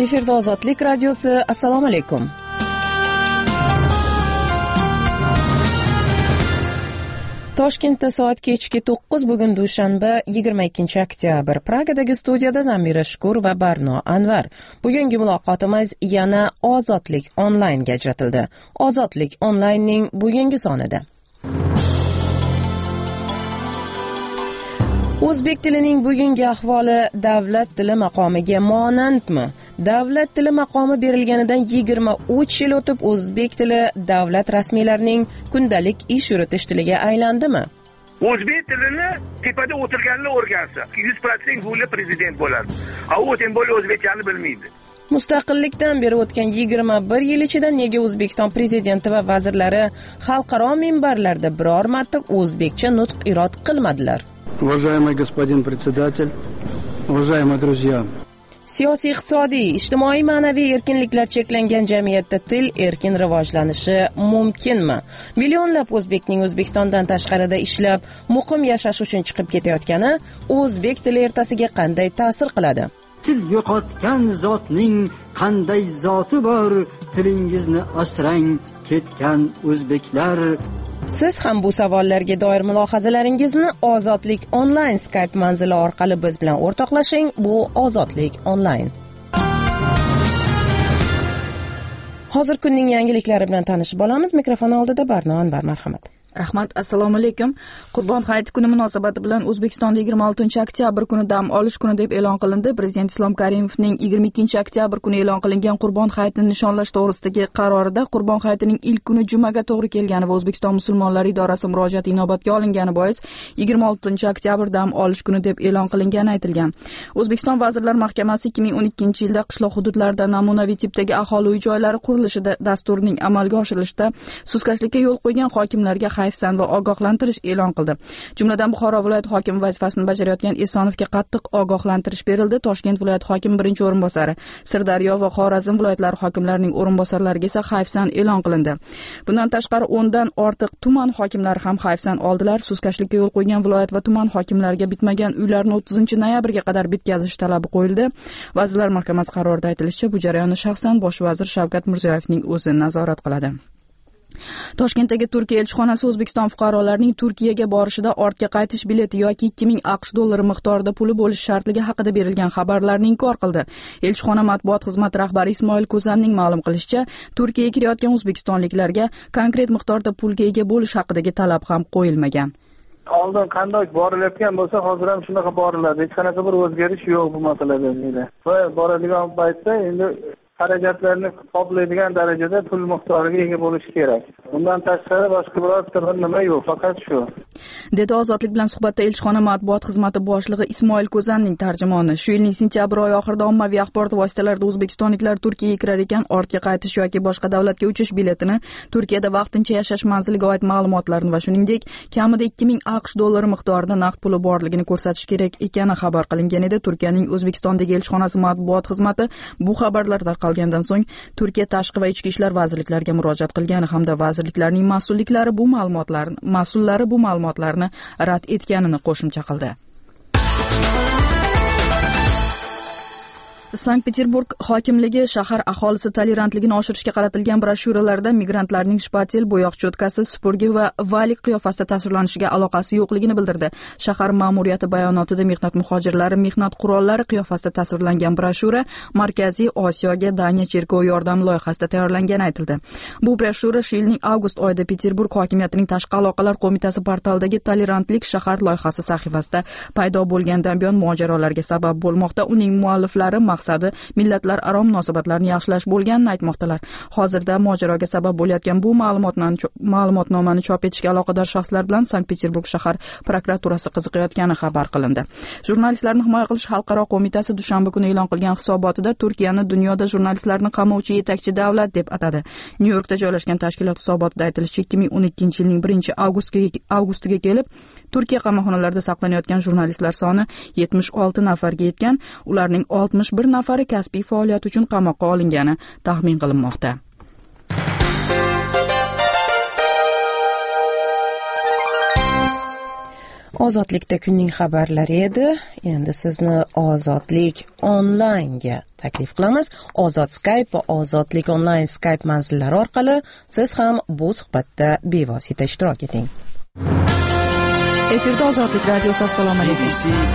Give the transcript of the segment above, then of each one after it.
Efirda Ozodlik radiosi. Assalomu alaykum. Toshkentda soat kechki 9, bugun dushanba 22 oktyabr. Pragadagi studiyada Zamira Shukur va Barno Anvar. Bugungi muloqotimiz yana Ozodlik onlaynga ajratildi. Ozodlik onlaynning bugungi sonida o'zbek tilining bugungi ahvoli davlat tili maqomiga monandmi? Davlat tili maqomi berilganidan 23 yil o'tib o'zbek tili davlat rasmiylarining kundalik ish yuritish tiliga aylandimi? O'zbek tilini tepada o'tirganlar o'rgansa, 100% bo'lib prezident bo'ladi. U teng bo'lib o'zbekchani bilmaydi. Mustaqillikdan beri o'tgan 21 yil ichida nega O'zbekiston prezidenti va vazirlari xalqaro minbarlarda biror marta o'zbekcha nutq irod qilmadilar? Уважаемый господин председатель, уважаемые друзья. Siyosiy, iqtisodiy, ijtimoiy, ma'naviy erkinliklar cheklangan jamiyatda til erkin rivojlanishi mumkinmi? Millionlab o'zbekning O'zbekistondan tashqarida ishlab, muqim yashash uchun chiqib ketayotgani o'zbek tili ertasiga qanday ta'sir qiladi? Til yo'qotgan zotning qanday zoti bor, tilingizni asrang ketgan o'zbeklar. Siz ham bu savollarga doir mulohazalaringizni Ozodlik onlayn Skype manzili orqali biz bilan o'rtoqlashing. Bu Ozodlik onlayn. Hozir kunning yangiliklari bilan tanishib olamiz. Mikrofon oldida Barno Anvar, marhamat. Rahmat, assalomu alaykum. Qurbon hayiti kuni munosabati bilan O'zbekistonda 26 oktyabr kuni dam olish kuni deb e'lon qilindi. Prezident Islom Karimovning 22 oktyabr kuni e'lon qilingan Qurbon hayitini nishonlash to'g'risidagi qarorida Qurbon hayitining ilk kuni jumaga to'g'ri kelgani va O'zbekiston musulmonlari idorasi murojaati inobatga olingani bois 26 oktyabr dam olish kuni deb e'lon qilingani aytilgan. O'zbekiston Vazirlar Mahkamasi 2012-yilda qishloq hududlarda namunaviy tipdagi aholi uy joylari qurilishida dasturining amalga oshirilishida sustkashlikka yo'l qo'ygan hokimlarga hayfsan va ogohlantirish e'lon qildi. Jumladan Buxoro viloyati hokimi vazifasini bajarayotgan Esonovga qattiq ogohlantirish berildi. Toshkent viloyati hokimi birinchi o'rinbosari, Sirdaryo va Xorazm viloyatlari hokimlarining o'rinbosarlariga esa hayfsan e'lon qilindi. Bundan tashqari 10 dan ortiq tuman hokimlari ham hayfsan oldilar. Sustkashlikka yo'l qo'ygan viloyat va tuman hokimlariga bitmagan uylarni 30 noyabrga qadar bitkazish talabi qo'yildi. Vazirlar Mahkamasi qarorida aytilishicha, bu jarayonni shaxsan bosh vazir Shavkat Mirziyoyevning o'zi nazorat qiladi. Toshkentdagi Turkiya elchixonasi O'zbekiston fuqarolarining Turkiyaga borishida ortga qaytish bileti yoki 2000 AQSh dollari miqdorida puli bo'lishi shartligi haqida berilgan xabarlarni inkor qildi. Elchixona matbuot xizmati rahbari Ismoil Ko'zanning ma'lum qilishicha, Turkiyaga kirayotgan o'zbekistonliklarga konkret miqdorda pulga ega bo'lish haqidagi talab ham qo'yilmagan. Oldin qanday borilayotgan bo'lsa, hozir ham shunaqa boriladi. Hech qanaqa bir o'zgarish yo'q bu masalada. Va boradigan paytda endi xarajatlarni qoplaydigan darajada pul miqdoriga ega bo'lish kerak. Bundan tashqari boshqa biror nima yo'q, faqat shu. Dedi Ozodlik bilan suhbatda elchixona matbuot xizmati boshlig'i Ismoil Ko'zanning tarjimoni. Shu yilning sentyabr oyi oxirida ommaviy axborot vositalarida o'zbekistonliklar Turkiyaga kirar ekan, ortga qaytish yoki boshqa davlatga uchish biletini, Turkiyada vaqtincha yashash manziliga oid ma'lumotlarni va shuningdek kamida 2000 AQSh dollari miqdorida naqd puli borligini ko'rsatish kerak ekani xabar qilingan edi. Turkiyaning O'zbekistondagi elchixonasi matbuot xizmati bu xabarlar qolgandan so'ng Turkiya tashqi va ichki ishlar vazirliklariga murojaat qilgani hamda vazirliklarning mas'ullari bu ma'lumotlarni rad etganini qo'shimcha qildi. Sankt-Peterburg hokimligi shahar aholisi tolerantligini oshirishga qaratilgan broshuralarda migrantlarning shpatel, bo'yoq cho'tkasi, supurgi va valik qiyofasida tasvirlanishiga aloqasi yo'qligini bildirdi. Shahar ma'muriyati bayonotida mehnat muhojirlari mehnat qurollari qiyofasida tasvirlangan broshura Markaziy Osiyoga Daniya cherkovi yordam loyihasida tayyorlangani aytildi. Bu broshura shu yilning avgust oyida Peterburg hokimiyatining tashqi aloqalar qo'mitasi portalidagi tolerantlik shahar loyihasi sahifasida paydo bo'lgandan buyon mojarolarga sabab bo'lmoqda. Uning mualliflari maqsadi millatlararo munosabatlarni yaxshilash bo'lganini aytmoqdalar. Hozirda mojaroga sabab bo'layotgan bu ma'lumotnomani chop etishga aloqador shaxslar bilan Sankt-Peterburg shahar prokuraturasi qiziqayotgani xabar qilindi. Jurnalistlarni himoya qilish xalqaro qo'mitasi dushanba kuni e'lon qilgan hisobotida Turkiyani dunyoda jurnalistlarni qamovchi yetakchi davlat deb atadi. Nyu-Yorkda joylashgan tashkilot hisobotida aytilishicha, 2012-yilning 1-avgustiga kelib Turkiya qamoqxonalarida saqlanayotgan jurnalistlar soni 76 nafarga yetgan. Ularning 61 nafari kasbiy faoliyat uchun qamoqqa olingani taxmin qilinmoqda. Ozodlikda kunning xabarlari edi. Endi sizni Ozodlik onlaynga taklif qilamiz. Ozod Skype va Ozodlik onlayn Skype manzillari orqali siz ham bu suhbatda bevosita ishtirok eting. Efirda Ozodlik radiosi. Assalomu alaykum.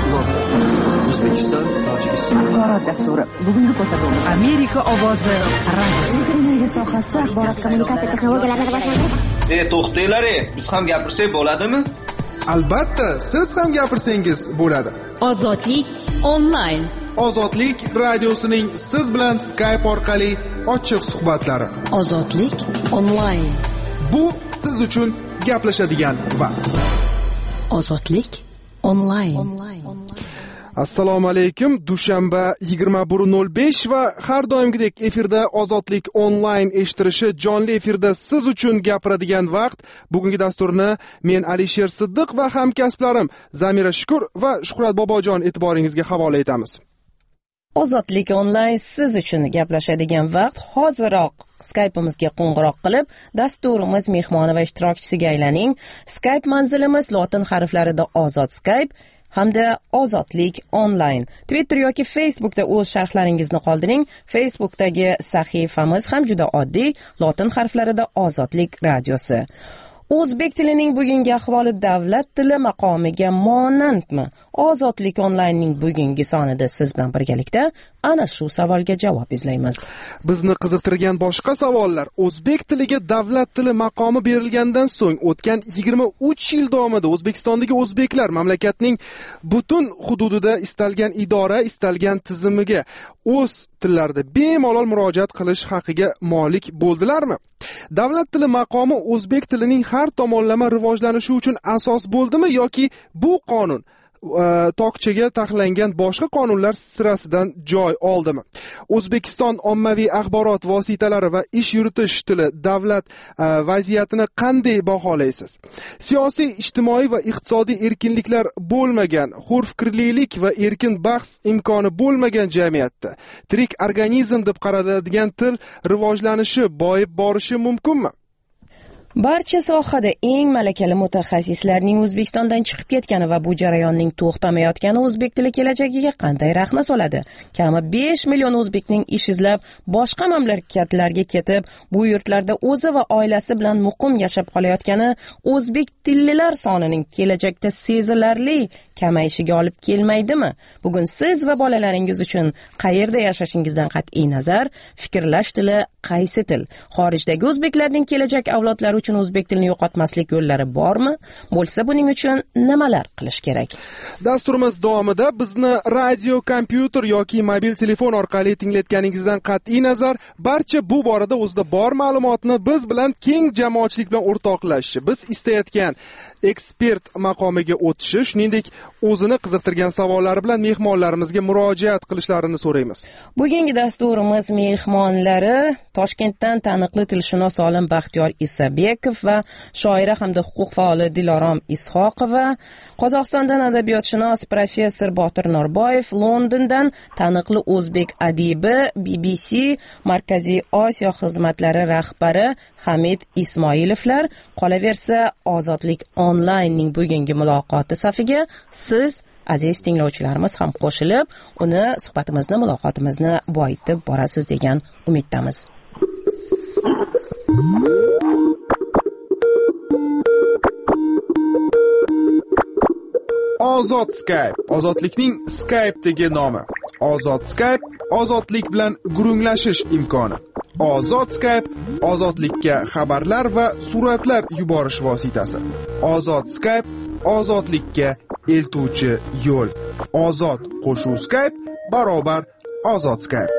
O'zbekiston, Tojikiston axborot dasturi. Bugungi ko'rsatuv Amerika ovozi radiosi. Televiziya sohasida axborot kommunikatsiya texnologiyalarini rivojlantirish. To'xtanglar, biz ham gapirsak bo'ladimi? Albatta, siz ham gapirsangiz bo'ladi. Ozodlik onlayn. Ozodlik radiosining siz bilan Skype orqali ochiq suhbatlari. Ozodlik onlayn. Bu siz uchun gaplashadigan vaqt. Ozodlik onlayn. Assalomu alaykum. Dushanba 21:05 va har doimgidek efirda Ozodlik onlayn eshittirishi jonli efirda siz uchun gapiradigan vaqt. Bugungi dasturni men Alisher Siddiq va hamkasblarim Zamira Shukur va Shuhrat Bobojon e'tiboringizga havola etamiz. Ozodlik onlayn siz uchun gaplashadigan vaqt. Hoziroq Skype'imizga qo'ng'iroq qilib, dasturimiz mehmoni va ishtirokchisiga aylaning. Skype manzilimiz lotin harflarida Ozod Skype hamda Ozodlik onlayn. Twitter yoki Facebookda o'z sharhlaringizni qoldiring. Facebookdagi sahifamiz ham juda oddiy, lotin harflarida Ozodlik radiosi. O'zbek tilining bugungi ahvoli davlat tili maqomiga monandmi? Ozodlik onlaynning bugungi sonida siz bilan birgalikda ana shu savolga javob izlaymiz. Bizni qiziqtirgan boshqa savollar: o'zbek tiliga davlat tili maqomi berilgandan so'ng o'tgan 23 yil davomida O'zbekistondagi o'zbeklar mamlakatning butun hududida istalgan idora, istalgan tizimiga o'z tillarida bemalol murojaat qilish haqiga molik bo'ldilarmi? Davlat tili maqomi o'zbek tilining har tomonlama rivojlanishi uchun asos bo'ldimi yoki bu qonun tokchaga taxlangan boshqa qonunlar sirasidan joy oldimi? O'zbekiston ommaviy axborot vositalari va ish yuritish tili davlat vaziyatini qanday baholaysiz? Siyosiy, ijtimoiy va iqtisodiy erkinliklar bo'lmagan, hurfikrlilik va erkin bahs imkoni bo'lmagan jamiyatda tirik organizm deb qaraladigan til rivojlanishi, boyib borishi mumkinmi? Barcha sohada eng malakali mutaxassislarning O'zbekistondan chiqib ketgani va bu jarayonning to'xtamayotgani o'zbek tili kelajagiga qanday rahna soladi? Kami 5 million o'zbekning ish izlab boshqa mamlakatlarga ketib, bu yurtlarda o'zi va oilasi bilan muqim yashab qolayotgani o'zbek tillilar sonining kelajakda sezilarli kamayishiga olib kelmaydimi? Bugun siz va bolalaringiz uchun qayerda yashashingizdan qat'iy nazar, fikrlash tili qaysi til? Xorijdagi o'zbeklarning kelajak avlodlari uchun o'zbek tilini yo'qotmaslik yo'llari bormi? Bo'lsa, buning uchun nimalar qilish kerak? Dasturimiz davomida bizni radio, kompyuter yoki mobil telefon orqali tinglayotganingizdan qat'iy nazar, barcha bu borada o'zida bor ma'lumotni biz bilan keng jamoatchilik bilan o'rtoqlashishi, biz istayotgan ekspert maqomiga o'tishi, shuningdek o'zini qiziqtirgan savollari bilan mehmonlarimizga murojaat qilishlarini so'raymiz. Bugungi dasturimiz mehmonlari Toshkentdan taniqli tilshunos olim Baxtiyor Isabekov va shoira hamda huquq faoli Dilorom Ishoqova, Qozog'istondan adabiyotshunos professor Botir Norboyev, Londondan taniqli o'zbek adibi, BBC Markaziy Osiyo xizmatlari rahbari Hamid Ismoilovlar. Qolaversa, Ozodlik onlaynning bugungi muloqoti safiga siz aziz tinglovchilarimiz ham qo'shilib, uni suhbatimizni, muloqotimizni boyitib borasiz degan umiddamiz. Ozod Skype, ozodlikning Skype'dagi nomi. Ozod Skype, ozodlik bilan gurunglashish imkoni. Ozod Skype, ozodlikka xabarlar va suratlar yuborish vositasi. Ozod Skype, ozodlikka eltuvchi yo'l. Ozod qo'shuv Skype barobar Ozod Skype.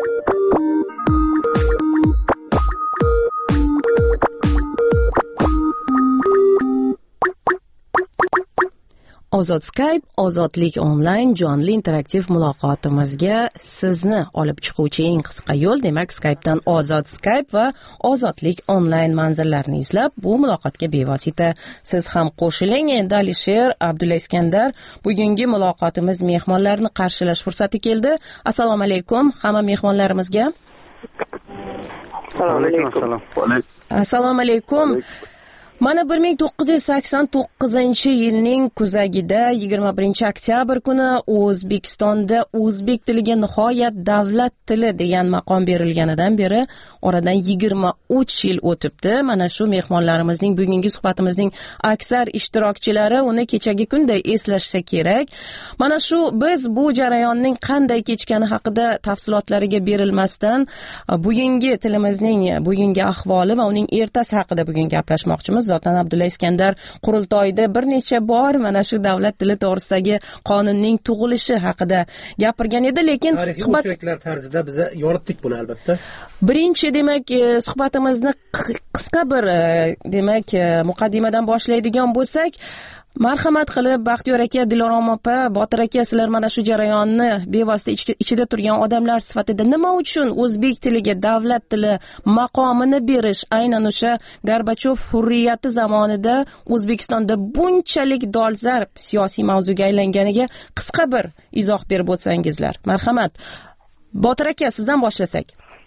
Ozod Skype, Ozodlik onlayn jonli interaktiv muloqotimizga sizni olib chiquvchi eng qisqa yo'l, demak Skype'dan Ozod Skype va Ozodlik onlayn manzillarini izlab, bu muloqotga bevosita siz ham qo'shiling. Endi Alisher, Abdulla Iskandar, bugungi muloqotimiz mehmonlarini qarshilash fursati keldi. Assalomu alaykum hamma mehmonlarimizga. Assalomu alaykum. Assalomu alaykum. Mana 1989-yilning kuzagida 21-oktyabr kuni O'zbekistonda o'zbek tiliga nihoyat davlat tili degan maqom berilganidan beri oradan 23 yil o'tibdi. Mana shu mehmonlarimizning bugungi suhbatimizning aksar ishtirokchilari uni kechagi kunday eslashsa kerak. Mana shu biz bu jarayonning qanday kechgani haqida tafsilotlariga berilmasdan bugungi tilimizning bugungi ahvoli va uning ertasi haqida bugun gaplashmoqchimiz. Zotan Abdulla Iskandar qurultoyda bir necha bor mana shu davlat tili to'g'risidagi qonunning tug'ilishi haqida gapirgan edi, lekin suhbatlar tarzida biz yoritdik buni albatta. Birinchi demak suhbatimizni qisqa bir demak muqaddimadan boshlaydigan bo'lsak, marhamat qilib Baxtiyor aka, Dilorom opa, Botir aka, sizlar mana shu jarayonni bevosita ichida turgan odamlar sifatida nima uchun o'zbek tiliga davlat tili maqomini berish aynan o'sha Gorbachov hurriyati zamonida O'zbekistonda bunchalik dolzarb siyosiy mavzuga aylanganiga qisqa bir izoh berib o'tsangizlar. Marhamat. Botir aka, sizdan boshlasak.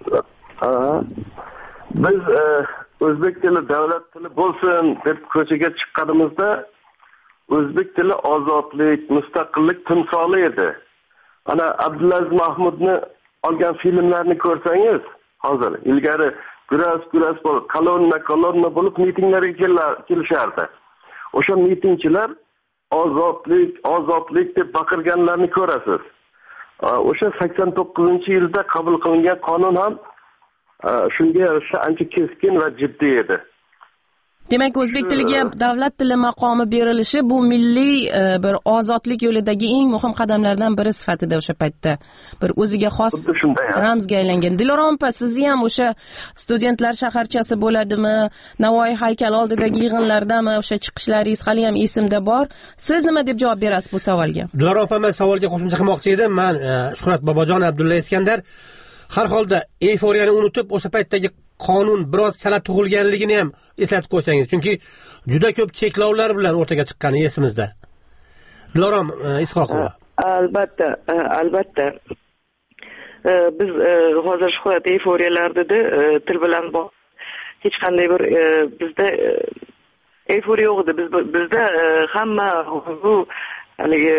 Biz o'zbek tili davlat tili bo'lsin deb ko'chaga chiqqanimizda o'zbek tili ozodlik, mustaqillik timsoli edi. Ana Abdulaziz Mahmudni olgan filmlarni ko'rsangiz, hozir ilgari guras bo'lib, kolonna bo'lib mitinglarga kelishardi. O'sha mitingchilar ozodlik deb baqirganlarni ko'rasiz. O'sha 89-yilda qabul qilingan qonun ham shunga yarasha ancha keskin va jiddiy edi. Demak, o'zbek tiliga davlat tili maqomi berilishi bu milliy bir ozodlik yo'lidagi eng muhim qadamlardan biri sifatida o'sha paytda bir o'ziga xos ramzga aylangan. Dilorom opa, sizni ham o'sha studentlar shaharchasi bo'ladimi, Navoiy haykal oldidagi yig'inlardami o'sha chiqishlaringiz hali ham esimda bor. Siz nima deb javob berasiz bu savolga? Dilorom opa, men savolga qo'shimcha qilmoqchi edim. Men Shuhrat Bobojon, Abdulla Iskandar har holda eyforiyani unutib o'sha paytdagi qonun biroz chala tug'ilganligini ham eslatib qo'ysangiz, chunki juda ko'p cheklovlar bilan o'rtaga chiqqani esimizda. Dilorom Ishoqova. Albatta. Biz hozir Shuhrat eyforiyalar dedi, til bilan hech qanday bir bizda eyforiya yo'q edi. Bizda hamma bu haligi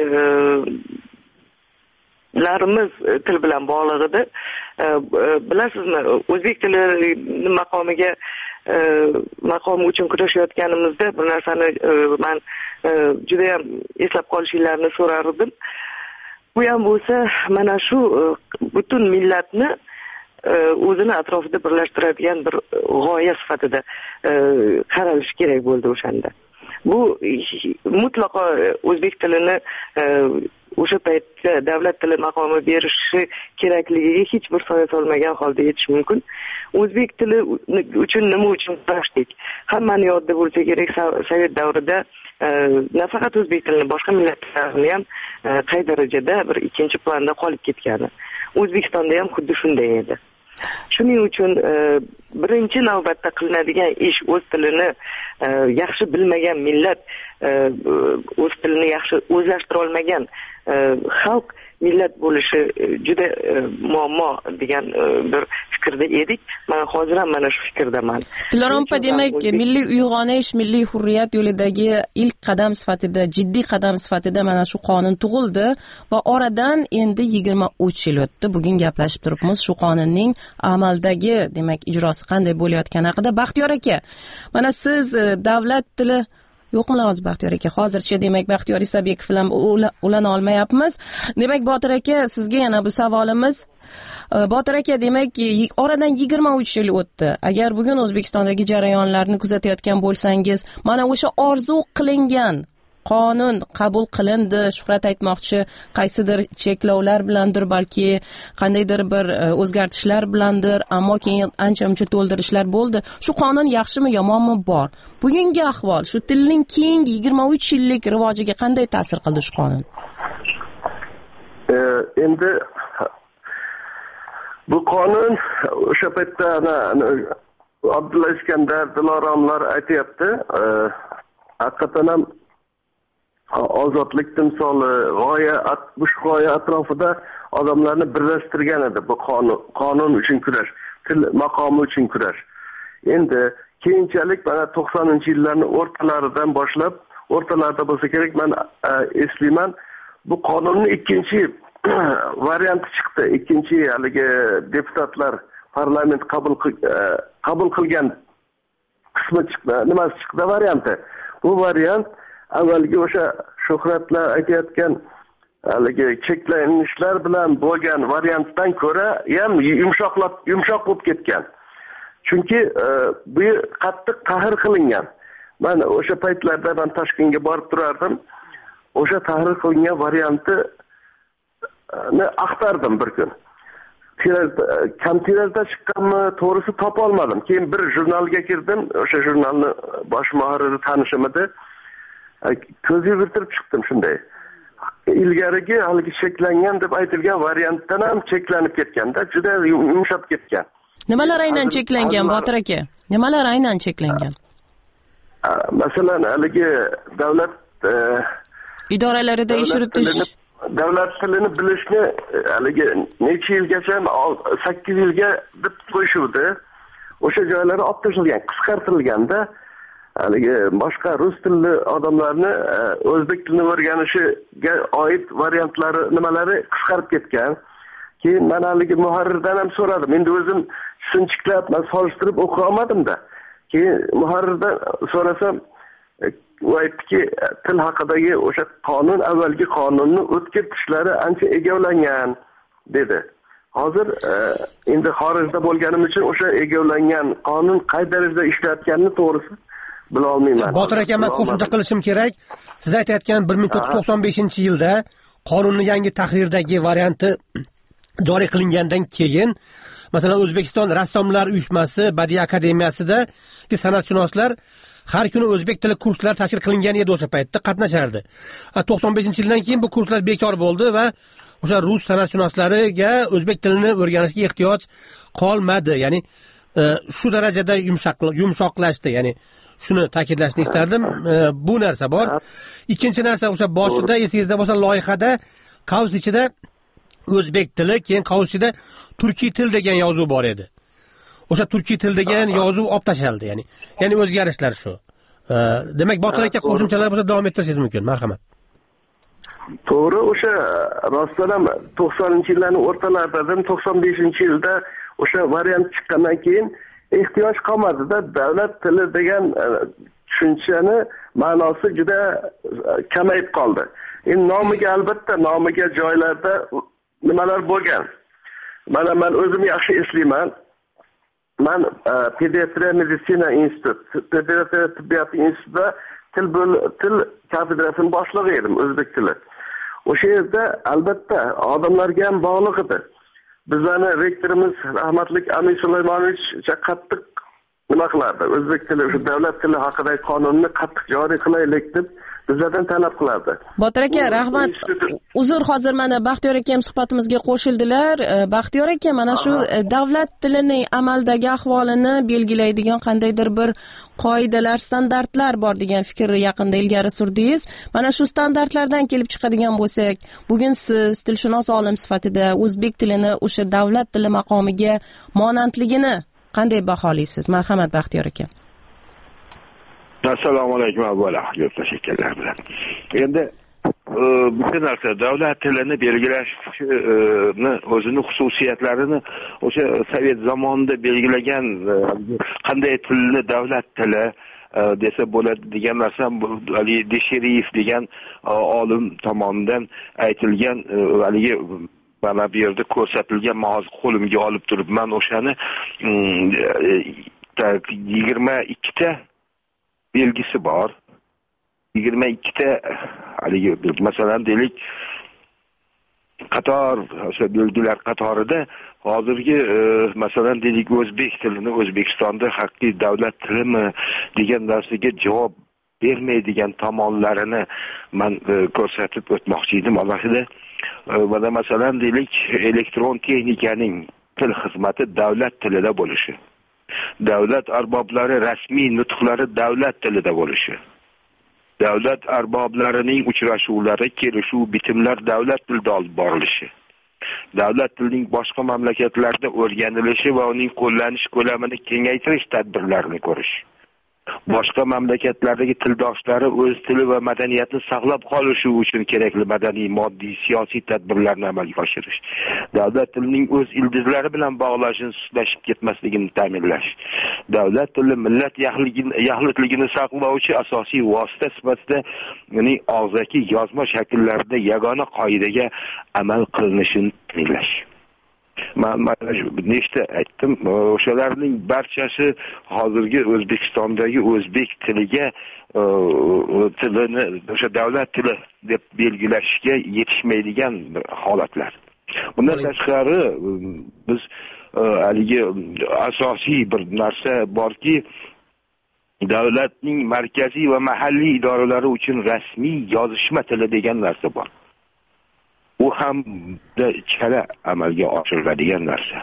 larimiz til bilan bog'liq edi. Bilasizmi, o'zbek tili maqomi uchun kurashayotganimizda bir narsani men juda ham eslab qolishingizni so'rar edim. Bu ham bo'lsa, mana shu butun millatni o'zini atrofida birlashtiradigan bir g'oya sifatida qaralishi kerak bo'ldi o'shanda. Bu mutlaqo o'zbek tilini o'sha paytda davlat tili maqomi berishi kerakligiga hech bir soya solmagan holda aytish mumkin. O'zbek tili uchun nima uchun kurashdik? Hammani yodda bo'lsa kerak, Sovet davrida nafaqat o'zbek tilini, boshqa millatlarni ham qay darajada bir ikkinchi planda qolib ketgani. O'zbekistonda ham xuddi shunday edi. Shuning uchun birinchi navbatda qilinadigan ish o'z tilini yaxshi bilmagan millat, o'z tilini yaxshi o'zlashtira olmagan xalq millat bo'lishi juda muammo degan bir fikrda edik. Men hozir ham mana shu fikrdaman. Dilorom opa, demak, milliy uyg'onish, milliy hurriyat yo'lidagi ilk qadam sifatida, jiddiy qadam sifatida mana shu qonun tug'ildi va oradan endi 23 yil o'tdi. Bugun gaplashib turibmiz shu qonunning amaldagi, demak, ijrosi qanday bo'layotgani haqida. Baxtiyor aka, mana siz davlat tili yo'qmi hozir Baxtiyor aka? Hozircha demak Baxtiyor Isabekov bilan ulana olmayapmiz. Demak, Botir aka, sizga yana bu savolimiz. Botir aka, demak, oradan 23 yil o'tdi. Agar bugun O'zbekistondagi jarayonlarni kuzatayotgan bo'lsangiz, mana o'sha orzu qilingan qonun qabul qilindi. Shuhrat aytmoqchi, qaysidir cheklovlar bilandir, balki qandaydir bir o'zgartishlar bilandir, ammo keyin ancha-muncha to'ldirishlar bo'ldi. Shu qonun yaxshimi, yomonmi bor? Bugungi ahvol, shu tilning keyingi 23 yillik rivojiga qanday ta'sir qildi shu qonun? Endi bu qonun o'sha paytda Abdulla Iskandar, Diloromlar aytyapti. Haqiqatan ham ozodlik timsoli, bu g'oya atrofida odamlarni birlashtirgan edi bu qonun uchun kurash, til maqomi uchun kurash. Endi keyinchalik mana 90-yillarning o'rtalaridan boshlab, o'rtalarida bo'lsa kerak, men eslayman, bu qonunning ikkinchi varianti chiqdi. Ikkinchi haligi deputatlar parlament qabul qilgan qismi chiqdi. Nimasi chiqdi varianti? Bu variant avvalgi o'sha Shuhratlar aytayotgan haligi cheklanishlar bilan bo'lgan variantdan ko'ra ham yumshoq bo'lib ketgan. Chunki bu qattiq tahrir qilingan. Men o'sha paytlarda men Toshkentga borib turardim. O'sha tahrir qilingan variantni axtardim bir kun. Kompyuterda chiqqanmi, to'g'risi topa olmadim. Keyin bir jurnalga kirdim. O'sha jurnalni bosh muharriri tanishim edi. Ko'z yugurtirib chiqdim shunday. Ilgarigi haligi cheklangan deb aytilgan variantdan ham cheklanib ketganda, juda yumshab ketgan. Nimalar aynan cheklangan, Botir aka? Nimalar aynan cheklangan? Masalan, haligi davlat idoralarida ish yuritish, davlat tilini bilishni haligi necha yilgacha 8 yilga deb qo'yishuvdi. O'sha joylari olib tashlgan, qisqartirilganda haligi boshqa rus tilli odamlarni o'zbek tilini o'rganishiga oid variantlari nimalari qisqarib ketgan. Keyin men haligi muharrirdan ham so'radim. Endi o'zim sinchiklab men solishtirib o'qiy olmadim-da. Keyin muharrirdan so'rasam, u aytdiki, til haqidagi o'sha qonun avvalgi qonunni o'tkirtishlari ancha egavlangan dedi. Hozir endi xorijda bo'lganim uchun o'sha egavlangan qonun qay darajada ishlayotganini to'g'risi bila olmayman. Botir aka, men qo'shimcha qilishim kerak. Siz aytayotgan 1995-yilda qonunning yangi tahrirdagi varianti joriy qilingandan keyin, masalan, O'zbekiston Rassomlar uyushmasi Badiiy akademiyasidagi san'atshunoslar har kuni o'zbek tili kurslari tashkil qilingan edi, o'sha paytda qatnashardi. 95-yildan keyin bu kurslar bekor bo'ldi va o'sha rus san'atshunoslariga o'zbek tilini o'rganishga ehtiyoj qolmadi. Ya'ni shu darajada yumshoqlashdi. Ya'ni shuni ta'kidlashni istardim. Bu narsa bor. Ikkinchi narsa, o'sha boshida esingizda bo'lsa, loyihada qavs ichida o'zbek tili, keyin qavs ichida turkiy til degan yozuv bor edi. O'sha turkiy til degan yozuv olib tashlandi, ya'ni o'zgarishlar shu. Demak, Botir aka, qo'shimchalar bo'lsa davom ettirishingiz mumkin. Marhamat. To'g'ri, o'sha rostdan ham 90-yillarning o'rtalaridan 95-yilda o'sha variant chiqqandan keyin ehtiyoj qolmadi-da, davlat tili degan tushunchani ma'nosi juda kamayib qoldi. Endi nomiga albatta nomiga joylarda nimalar bo'lgan. Mana men o'zim yaxshi eslayman. Men Pediatriya meditsina instituti, Pediatriya tibbiyot institutida til kafedrasining boshlig'i edim, o'zbek tili. O'sha yerda albatta odamlarga ham bog'liq edi. Bizlarni rektorimiz rahmatli Amin Sulaymonovich qattiq nima qilardi? O'zbek tili, o'sha davlat tili haqidagi qonunni qattiq joriy qilaylik deb bizlardan talab qilardi. Botir aka, rahmat. Uzr, hozir mana Baxtiyor aka ham suhbatimizga qo'shildilar. Baxtiyor aka, mana shu davlat tilining amaldagi ahvolini belgilaydigan qandaydir bir qoidalar, standartlar bor degan fikrni yaqinda ilgari surdingiz. Mana shu standartlardan kelib chiqadigan bo'lsak, bugun siz tilshunos olim sifatida o'zbek tilini o'sha davlat tili maqomiga monandligini qanday baholaysiz? Marhamat, Baxtiyor aka. Assalomu alaykum avvalo, tashakkurlar bilan. Endi bu narsa davlat tilini belgilashni o'zini xususiyatlarini o'sha sovet zamonida belgilagan qanday tilni davlat tili desa bo'ladi degan narsa Ali Desheriyev degan olim tomonidan aytilgan haligi mana bu yerda ko'rsatilgan hozir qo'limga olib turibman o'shani 22 ta belgisi bor. 22 ta haligi masalan deylik qator o'sha belgilar qatorida hozirgi masalan deylik o'zbek tilini O'zbekistonda haqiqiy davlat tilimi degan narsaga javob bermaydigan tomonlarini men ko'rsatib o'tmoqchi edim alohida. Va masalan deylik elektron texnikaning til xizmati davlat tilida bo'lishi. Davlat arboblari rasmiy nutqlari davlat tilida bo'lishi. Davlat arboblarining uchrashuvlari, kelishuv, bitimlar davlat tilida olib borilishi. davlat tilining boshqa mamlakatlarda o'rganilishi va uning qo'llanish ko'lamini kengaytirish tadbirlarini ko'rish. Boshqa mamlakatlardagi tildoshlari o'z tili va madaniyatini saqlab qolishi uchun kerakli madaniy, moddiy, siyosiy tadbirlarni amalga oshirish. Davlat tilining o'z ildizlari bilan bog'lashini sustlashib ketmasligini ta'minlash. Davlat tili millat yaxlitligini saqlovchi asosiy vosita sifatida uning og'zaki yozma shakllarida yagona qoidaga amal qilinishini ta'minlash. Mana nechta aytdim, o'shalarning barchasi hozirgi O'zbekistondagi o'zbek tiliga tilini o'sha davlat tili deb belgilashga yetishmaydigan holatlar. Bundan tashqari biz haligi asosiy bir narsa borki, davlatning markaziy va mahalliy idoralari uchun rasmiy yozishma tili degan narsa bor. U ham chala amalga oshiriladigan narsa.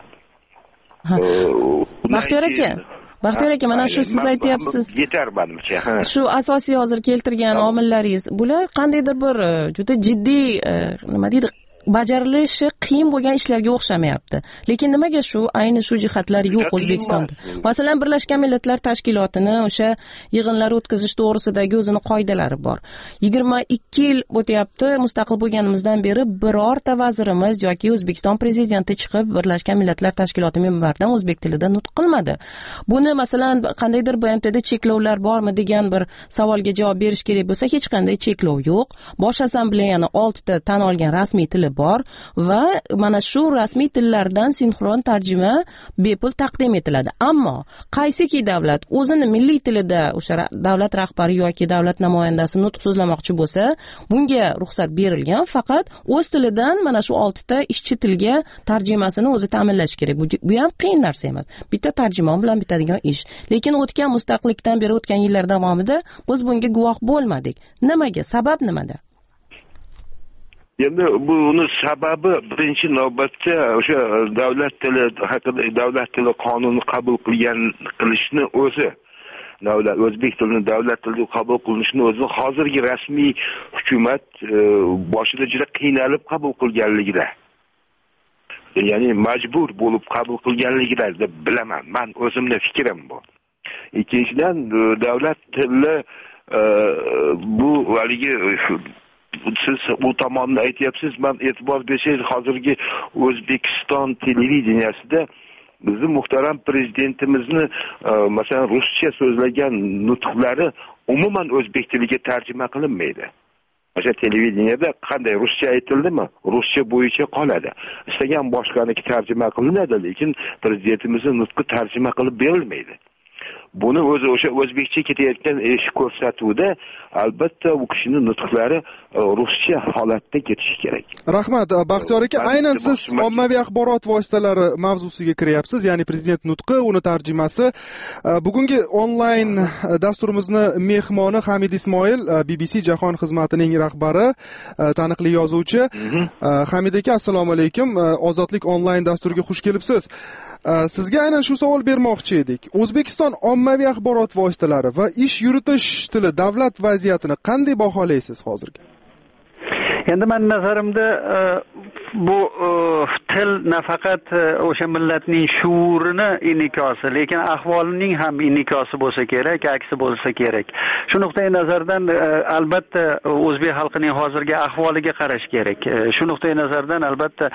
Baxtiyor aka, mana shu siz aytyapsiz. Yetar menimcha. Shu asosiy hozir keltirgan omillaringiz, bular qandaydir bir juda jiddiy, nima deydi, bajarilishi qiyin bo'lgan ishlarga o'xshamayapti. Lekin nimaga ayni shu jihatlar yo'q O'zbekistonda? Masalan, Birlashgan Millatlar Tashkilotini o'sha yig'inlar o'tkazish to'g'risidagi o'zini qoidalari bor. 22 yil o'tyapti mustaqil bo'lganimizdan beri birorta vazirimiz yoki O'zbekiston prezidenti chiqib Birlashgan Millatlar Tashkiloti minbaridan o'zbek tilida nutq qilmadi. Buni masalan qandaydir BMTda cheklovlar bormi degan bir savolga javob berish kerak bo'lsa, hech qanday cheklov yo'q. Bosh assambleyani 6 ta tan olgan rasmiy tili bor va mana shu rasmiy tillardan sinxron tarjima bepul taqdim etiladi. Ammo qaysiki davlat o'zini milliy tilida o'sha davlat rahbari yoki davlat namoyandasi nutq so'zlamoqchi bo'lsa, bunga ruxsat berilgan, faqat o'z tilidan mana shu 6 ta ishchi tilga tarjimasini o'zi ta'minlash kerak. Bu ham qiyin narsa emas. Bitta tarjimon bilan bitadigan ish. Lekin o'tgan mustaqillikdan beri o'tgan yillar davomida biz bunga guvoh bo'lmadik. Nimaga? Sabab nimada? Endi buni sababi birinchi navbatda o'sha davlat tili haqida davlat tili qonuni qabul qilishni o'zi, o'zbek tilini davlat tilida qabul qilinishni o'zi hozirgi rasmiy hukumat boshida juda qiynalib qabul qilganligida, ya'ni majbur bo'lib qabul qilganligida deb bilaman. Men o'zimning fikrim bu. Ikkinchidan, davlat tili bu haligi siz bu tomonni aytyapsiz, men e'tibor bersangiz hozirgi O'zbekiston televideniyasida bizning muhtaram prezidentimizni masalan ruscha so'zlagan nutqlari umuman o'zbek tiliga tarjima qilinmaydi. O'sha televideniyada qanday ruscha aytildimi, ruscha bo'yicha qoladi. Istagan boshqaniki tarjima qilinadi, lekin prezidentimizning nutqi tarjima qilib berilmaydi. Buni o'zi o'sha o'zbekcha ketayotgan ish ko'rsatuvda albatta u kishining nutqlari ruscha holatda ketishi kerak. Rahmat, Baxtiyor aka, aynan siz ommaviy axborot vositalari mavzusiga kiryapsiz, ya'ni prezident nutqi, uni tarjimasi. Bugungi onlayn dasturimizni mehmoni Hamid Ismoil, BBC jahon xizmatining rahbari, taniqli yozuvchi. Hamid aka, assalomu alaykum. Ozodlik onlayn dasturiga xush kelibsiz. Sizga aynan shu savol bermoqchi edik. O'zbekiston ommaviy axborot vositalari va ish yuritish tili davlat vaziyatini qanday baholaysiz hozirgi? Endi men nazarimda bu til nafaqat o'sha millatning shuurini inikosi, lekin ahvolining ham inikosi bo'lsa kerak, aksi bo'lsa kerak. Shu nuqtai nazardan albatta o'zbek xalqining hozirgi ahvoliga qarash kerak. Shu nuqtai nazardan albatta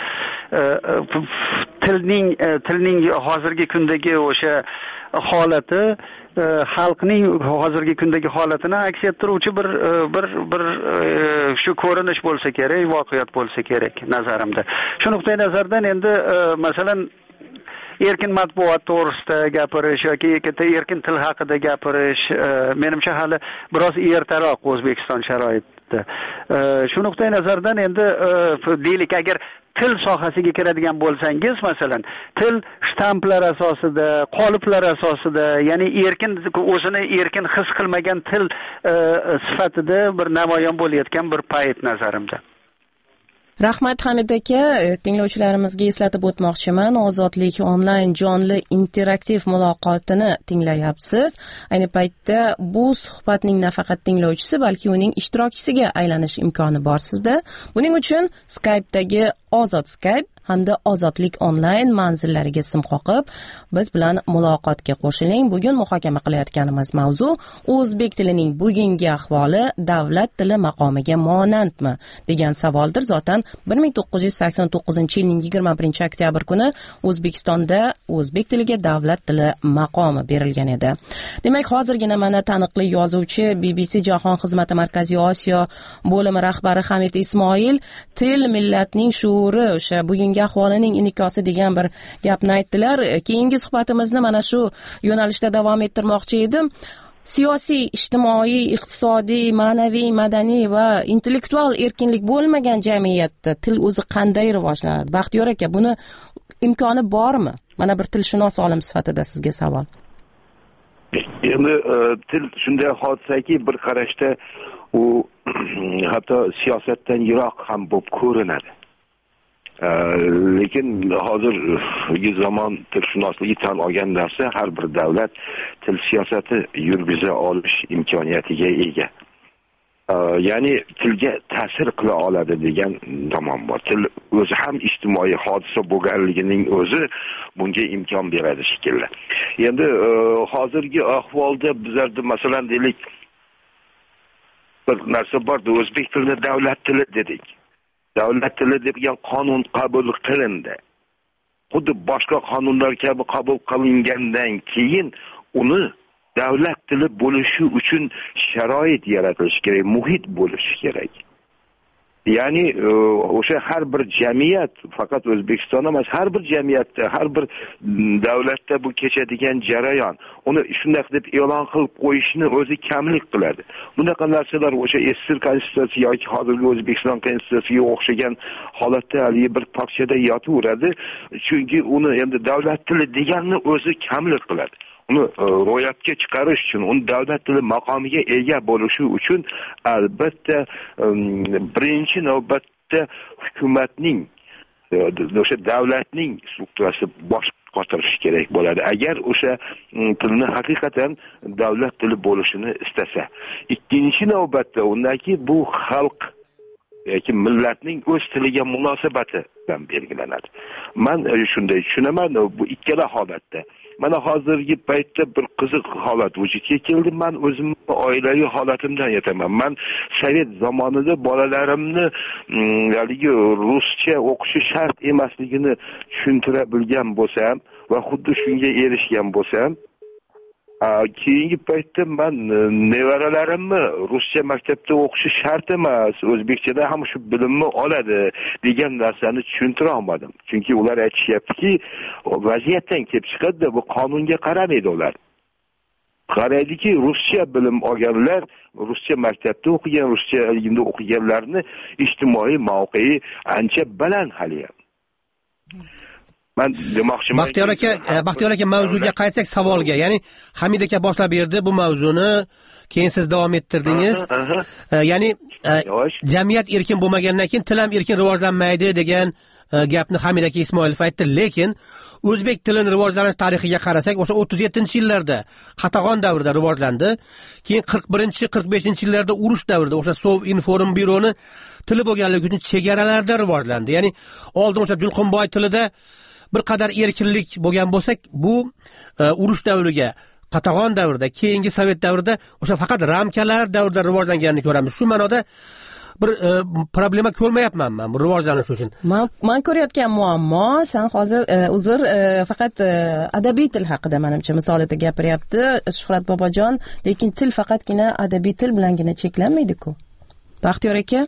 tilning hozirgi kundagi o'sha holati xalqning hozirgi kundagi holatini aks ettiruvchi bir shu ko'rinish bo'lsa kerak, voqeat bo'lsa kerak nazarimda. Shu nuqtai nazardan endi masalan erkin matbuot to'g'risida gapirish yoki erkin til haqida gapirish menimcha hali biroz ertaroq O'zbekiston sharoitida. Shu nuqtai nazardan endi deylik, agar til sohasiga kiradigan bo'lsangiz, masalan, til shtamplar asosida, qoliplar asosida, ya'ni o'zini erkin his qilmagan til sifatida bir namoyon bo'layotgan bir payt nazarimda. Rahmat Hamid aka, tinglovchilarimizga eslatib o'tmoqchiman, Ozodlik onlayn jonli interaktiv muloqotini tinglayapsiz. Ayni paytda bu suhbatning nafaqat tinglovchisi, balki uning ishtirokchisiga aylanish imkoni bor sizda. Buning uchun Skype'dagi Ozod Skype hamda ozodlik onlayn manzillariga sim qoqib biz bilan muloqotga qo'shiling. Bugun muhokama qilayotganimiz mavzu o'zbek tilining bugungi ahvoli davlat tili maqomiga monandmi degan savoldir. Zotan 1989-yilning 21-oktyabr kuni O'zbekistonda o'zbek tiliga davlat tili maqomi berilgan edi. Demak, hozirgina mana taniqli yozuvchi BBC Jahon xizmati Markaziy Osiyo bo'limi rahbari Hamid Ismoil til millatning shuuri, o'sha bugungi ahvolining inikosi degan bir gapni aytdilar. Keyingi suhbatimizni mana shu yo'nalishda davom ettirmoqchi edim. Siyosiy, ijtimoiy, iqtisodiy, ma'naviy, madaniy va intellektual erkinlik bo'lmagan jamiyatda til o'zi qanday rivojlanadi? Baxtiyor aka, buni imkoni bormi? Mana bir tilshunos olim sifatida sizga savol. Endi til shunday hodisaki, bir qarashda u hatto siyosatdan yiroq ham bo'lib ko'rinadi. Lekin hozirgi zamon tilshunosligi tan olgan narsa, har bir davlat til siyosati yurgiza olish imkoniyatiga ega. Ya'ni tilga ta'sir qila oladi degan tomon bor. Til o'zi ham ijtimoiy hodisa bo'lganligining o'zi bunga imkon beradi shekilli. Endi hozirgi ahvolda bizlarda masalan deylik bir narsa bordi, o'zbek tilini davlat tili dedik. Davlat tili degan qonun qabul qilindi. Xuddi boshqa qonunlar kabi qabul qilingandan keyin uni davlat tili bo'lishi uchun sharoit yaratilishi kerak, muhit bo'lishi kerak. Ya'ni o'sha har bir jamiyat, faqat O'zbekiston emas, har bir jamiyatda, har bir davlatda bu kechadigan jarayon, uni shunday deb e'lon qilib qo'yishni o'zi kamlik qiladi. Bunaqa narsalar o'sha eski konstitutsiya yoki hozirgi O'zbekiston konstitutsiyasiga o'xshagan holatda hali bir tokchada yotaveradi, chunki uni endi davlat tili deganni o'zi kamlik qiladi. Uni ro'yobga chiqarish uchun, uni davlat tili maqomiga ega bo'lishi uchun albatta birinchi navbatda hukumatning, o'sha davlatning strukturasi bosh qotirishi kerak bo'ladi. Agar o'sha tilni haqiqatan davlat tili bo'lishini istasa. Ikkinchi navbatda undaki bu xalq yoki millatning o'z tiliga munosabati bilan belgilanadi. Men shunday tushunaman, bu ikkala holatda. Mana hozirgi paytda bir qiziq holat vujudga keldi. Men o'zim oilaviy holatimdan aytaman. Men sovet zamonida bolalarimni haligi ruscha o'qishi shart emasligini tushuntira bilgan bo'lsam va xuddi shunga erishgan bo'lsam, keyingi paytda men nevaralarimni ruscha maktabda o'qishi shart emas, o'zbekchada ham shu bilimni oladi degan narsani tushuntira olmadim. Chunki ular aytishyaptiki, vaziyatdan kelib chiqadi, bu qonunga qaramaydi ular. Qaraydiki, ruscha bilim olganlar, ruscha maktabda o'qigan, ruscha ilmda o'qiganlarni ijtimoiy mavqei ancha baland hali ham. Men demoqchiman. Baxtiyor aka, mavzuga qaytsak savolga, ya'ni Hamid aka boshlab berdi bu mavzuni, keyin siz davom ettirdingiz. Ya'ni jamiyat erkin bo'lmagandan keyin til ham erkin rivojlanmaydi degan gapni Hamid aka Ismoilov aytdi. Lekin o'zbek tilining rivojlanish tarixiga qarasak, o'sha 37-yillarda Qatag'on davrida rivojlandi. Keyin 41-45-yillarda urush davrida o'sha Sovinformbyuroni tili bo'lganligi uchun chegaralarda rivojlandi. Ya'ni oldin o'sha Julqinboy tilida bir qadar erkinlik bo'lgan bo'lsak, bu urush davriga, Qatag'on davrida, keyingi sovet davrida o'sha faqat ramkalar davrida rivojlanganini ko'ramiz. Shu ma'noda bir problema ko'rmayapman men bu rivojlanish uchun. Men ko'rayotgan muammo, sen hozir faqat adabiy til haqida menimcha misolida gapiryapti Shuhrat Bobojon, lekin til faqatgina adabiy til bilangina cheklanmaydi-ku. Baxtiyor aka?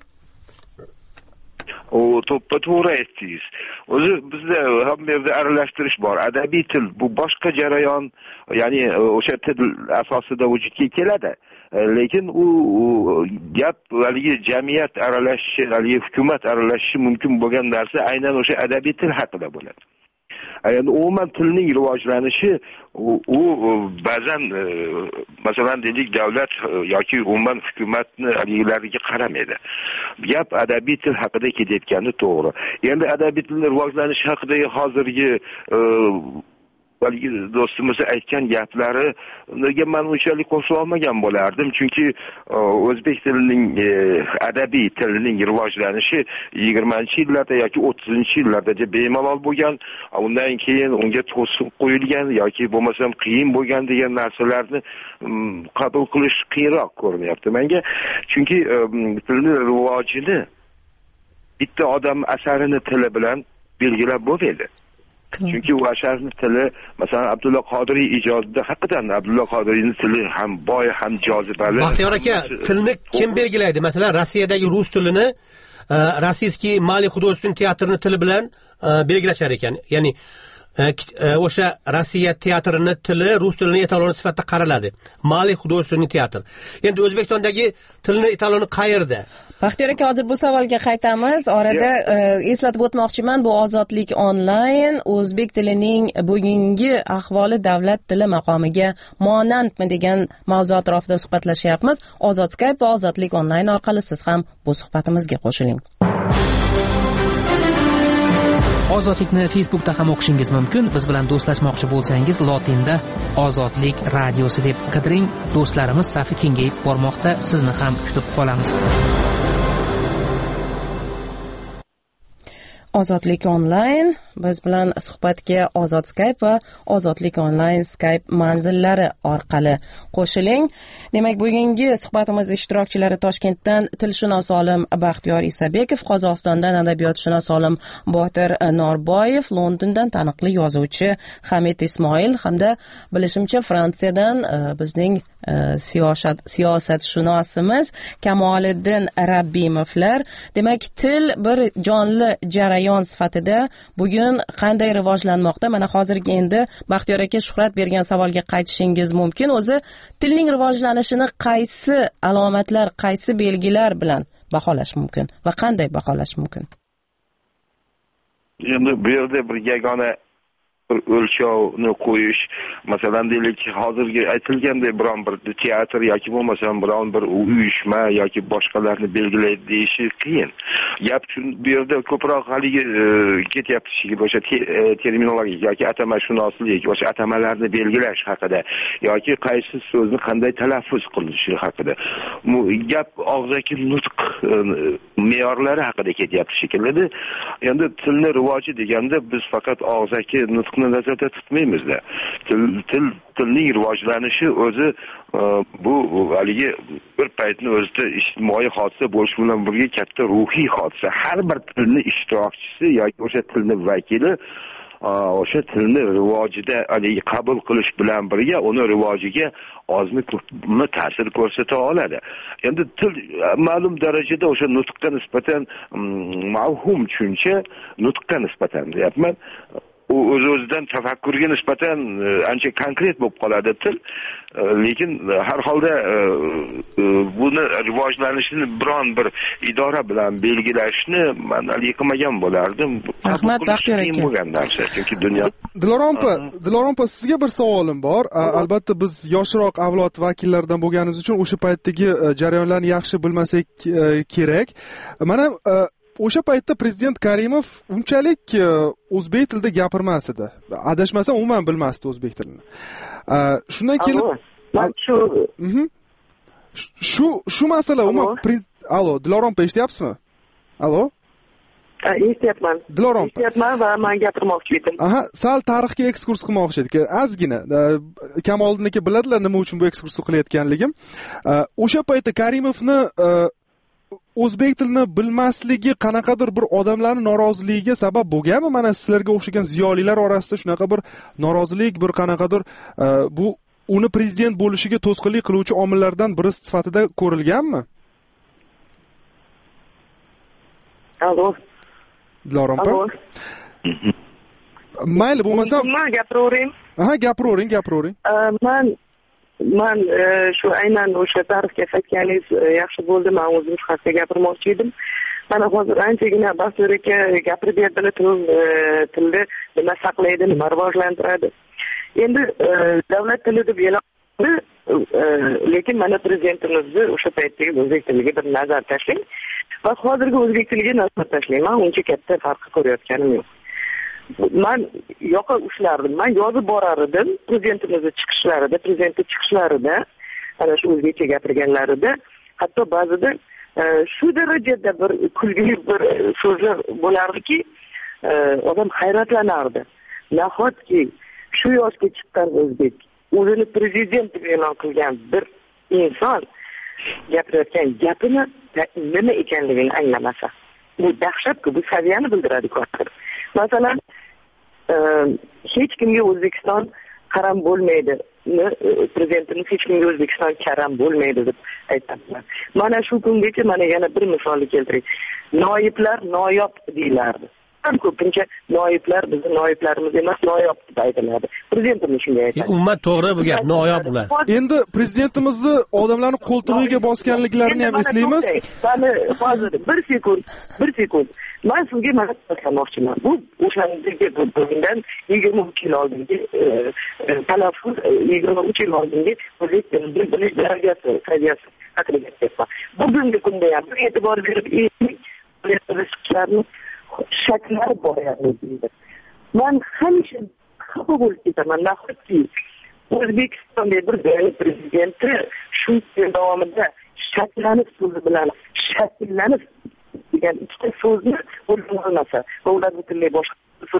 O to'g'ri aytdingiz. O'zi bizda ham yerda aralashtirish bor. Adabiy til bu boshqa jarayon, ya'ni o'sha til asosida vujudga keladi. Lekin u gap haligi jamiyat aralashishi, haligi hukumat aralashishi mumkin bo'lgan narsa aynan o'sha adabiy til haqida bo'ladi. Yani umuman tilning rivojlanishi u ba'zan masalan deylik davlat yoki umuman hukumatni haligilarga qaramaydi. Gap adabiy til haqida ketayotgani to'g'ri. Endi adabiy tilning rivojlanishi haqidagi hozirgi haligi do'stimiz aytgan gaplariga men unchalik qo'shila olmagan bo'lardim, chunki o'zbek tilining adabiy tilining rivojlanishi 20-yillarda yoki 30-yillarda bemalol bo'lgan, undan keyin unga to'siq qo'yilgan yoki bo'lmasam qiyin bo'lgan degan narsalarni qabul qilish qiyinroq ko'rinyapti menga, chunki tilni rivojini bitta odam asarini tili bilan belgilab bo'lmaydi. Chunki u asarning tili, masalan, Abdulla Qodiriy ijodida haqiqatan Abdulla Qodiriyning tili ham boy, ham jozibali. Baxtiyor aka, tilni kim belgilaydi? Masalan, Rossiyadagi rus tilini Rossiyskiy Maliy художественный teatrini tili bilan belgilashar ekan. Ya'ni o'sha Rossiya teatrini tili rus tilining etaloni sifatida qaraladi. Maliy художественный teatr. Endi O'zbekistondagi tilning etaloni qayerda? Baxtiyor aka, hozir bu savolga qaytamiz. Orada eslatib o'tmoqchiman, bu Ozodlik onlayn o'zbek tilining bugungi ahvoli davlat tili maqomiga monandmi degan mavzu atrofida suhbatlashyapmiz. Ozod Skype va Ozodlik onlayn orqali siz ham bu suhbatimizga qo'shiling. Ozodlikni Facebookda ham o'qishingiz mumkin. Biz bilan do'stlashmoqchi bo'lsangiz, lotinda Ozodlik radiosi deb qidiring. Do'stlarimiz safi kengayib bormoqda. Sizni ham kutib qolamiz. Ozodlik onlayn biz bilan suhbatga Ozod Skype va Ozodlik onlayn Skype manzillari orqali qo'shiling. Demak, bugungi suhbatimiz ishtirokchilari Toshkentdan tilshunos olim Baxtiyor Isabekov, Qozog'istondan adobiyotshunos olim Botir Norboyev, Londondan taniqli yozuvchi Hamid Ismoil hamda bilishimcha Fransiyadan bizning siyosatshunosimiz Kamoliddin Rabbimovlar. Demak, til bir jonli jarayon sifatida bugun qanday rivojlanmoqda? Mana hozirgi endi Baxtiyor aka Shuhrat bergan savolga qaytishingiz mumkin. O'zi tilning rivojlanishini qaysi alomatlar, qaysi belgilar bilan baholash mumkin va qanday baholash mumkin? Endi bu yerda bir yagona o'lchovni qo'yish, masalan deylik, hozirgi aytilgandek biron bir teatr yoki bo'lmasam biron bir uyushma yoki boshqalarni belgilaydi deyishi qiyin. Gap bu yerda ko'proq haligi ketyapti o'sha terminologik yoki atamashunoslik, o'sha atamalarni belgilash haqida yoki qaysi so'zni qanday talaffuz qilinishi haqida. Gap og'zaki nutq me'yorlari haqida ketyapti shekilli. Endi tilni rivoji deganda biz faqat og'zaki nutq nazarda tutmaymizda. Tilning rivojlanishi o'zi bu haligi bir paytni o'zida ijtimoiy hodisa bo'lishi bilan birga katta ruhiy hodisa. Har bir tilni ishtirokchisi yoki o'sha tilni vakili o'sha tilni rivojida haligi qabul qilish bilan birga uni rivojiga ozmi ko'pmi ta'sir ko'rsata oladi. Endi til ma'lum darajada o'sha nutqqa nisbatan mavhum tushuncha, nutqqa nisbatan deyapman. U o'z-o'zidan tafakkurga nisbatan ancha konkret bo'lib qoladi til, lekin har holda buni rivojlanishini biron bir idora bilan belgilashni men qilmagan bo'lardim. Rahmat Baxtiyor aka. Bo'lgan narsa, chunki dunyo. Dilorompa, sizga bir savolim bor. Albatta biz yoshroq avlod vakillaridan bo'lganimiz uchun o'sha paytdagi jarayonlarni yaxshi bilmasak kerak. Mana o'sha paytda prezident Karimov unchalik o'zbek tilida gapirmas edi. Adashmasam umuman bilmasdi o'zbek tilini. Shundan kelib shu masala umuman Allo, Dilorompa eshityapsizmi? Allo? Eshityapman. Dilorompa. Eshityapman va men gapirmoqchi edim. Sal tarixga ekskurs qilmoqchi edik. Ozgina. Kamoliddin aka biladilar nima uchun bu ekskursni qilayotganligim. O'sha paytda Karimovni o'zbek tilini bilmasligi qanaqadir bir odamlarning noroziligiga sabab bo'lganmi? Mana sizlarga o'xshagan ziyolilar orasida shunaqa bir norozilik, bir qanaqadir bu uni prezident bo'lishiga to'sqinlik qiluvchi omillardan biri sifatida ko'rilganmi? Allo. Dilorompa. Mayli, bo'lmasam gapiravering. Gapiravering. Men shu aynan o'sha tarixga qaytganingiz yaxshi bo'ldi. Men o'zim haqida gapirmoqchi edim. Mana hozir anchagina Baxtiyor aka gapirib berdilar, tilni nima saqlaydi, nima rivojlantiradi. Endi davlat tili deb e'lon qildi, lekin mana prezidentimizni o'sha paytdagi o'zbek tiliga bir nazar tashlang va hozirgi o'zbek tiliga nazar tashlang. Men uncha katta farq ko'rayotganim yo'q. man yoqa ushlardim, man yozib borar edim prezidentimizni chiqishlarida ana shu o'zbekcha gapirganlarida, hatto ba'zida shu darajada bir kulgili bir so'zlar bo'lardiki, odam hayratlanardi. Nahotki shu yoshga chiqqan o'zbek, o'zini prezident deb e'lon qilgan bir inson gapirayotgan gapini nima ekanligini anglamasa. Bu dahshatku, bu saviyani bildiradi-ku. Masalan, hech kimga O'zbekiston qaram bo'lmaydi. Prezidentimiz hech kimga O'zbekiston karam bo'lmaydi deb aytadilar. Mana shu kungacha mana yana bir misolni keltiring. Noyiblar noyob deylardi. Ham ko'pincha noyiblar bizni noyiblarimiz emas, noyob deb aytiladi. Prezidentimiz shunday aytadi. Umuman to'g'ri bu gap, noyob ular. Endi prezidentimizni odamlarni qo'ltig'iga bosganliklarini ham eslaymiz. Mana hozir bir sekund. Men sizga mana aytmoqchiman. Bu o'shandagi bundan 23 yil oldingi talaffuz 23 yil oldingi o'zbek tilini bilish darajasi saviyasi haqida gapirmoqchiman. Bugungi kunda ham e'tibor berib shakllar bo'lyapti. Men hamisha xafa bo'lib ketaman. Nahotki O'zbekistonda bir davlat prezidenti shu yil davomida shakllanib degan ikkita so'zni o'rganolmasa va ular butunlay boshqa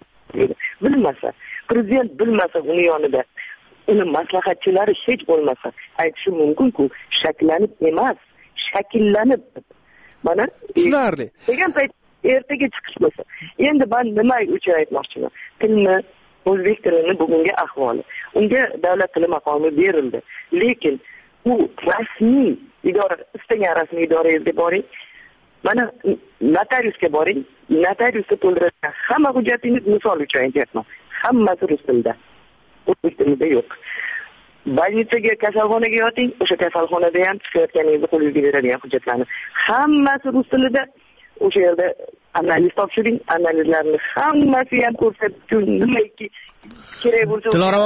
bilmasa, prezident bilmasa uni yonida uni maslahatchilari hech bo'lmasa aytishi mumkin-ku, shakllanib emas, shakllanib. Mana tushunarli. Degan payt ertaga chiqishmasa. Endi men nima uchun aytmoqchiman? Tilni, o'zbek tilini bugungi ahvoli. Unga davlat tili maqomi berildi. Lekin u rasmiy idora, istagan rasmiy idorangizga boring. Mana notariusga boring. Notariusda to'ldirgan hamma hujjatingiz misol uchun aytyapman. Hammasi rus tilida. O'zbek tilida yo'q. Больницаga, kasalxonaga yoting, o'sha kasalxonada ham chiqayotganingizni qo'lingizga beradigan hujjatlarni hammasi rus tilida. O'sha yerda analiz topshiring, analizlarni hammasi ham ko'rsatib, nimaki kerak bo'lsa.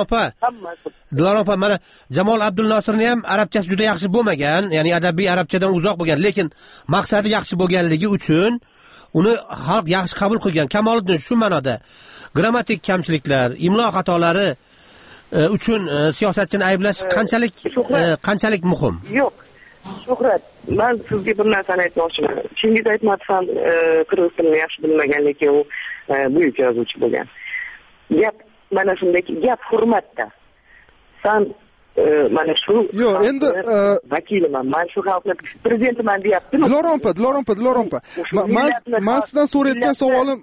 Dilorom opa, mana Jamol Abdulnosirni ham arabchasi juda yaxshi bo'lmagan, ya'ni adabiy arabchadan uzoq bo'lgan, lekin maqsadi yaxshi bo'lganligi uchun uni xalq yaxshi qabul qilgan. Kamoliddin shu ma'noda grammatik kamchiliklar, imlo xatolari uchun siyosatchini ayblash qanchalik muhim? Yo'q. Shuhrat, men sizga bir narsani aytmoqchiman. Chingiz Aytmatov ham qirg'iz tilini yaxshi bilmagan, lekin u buyuk yozuvchi bo'lgan. Gap mana shundaki, gap hurmatda. Sen mana shu yo'q, endi vakiliman. Men shu xalqning prezidentiman deyaptimi? Dilorom opa. Men sizdan so'rayotgan savolim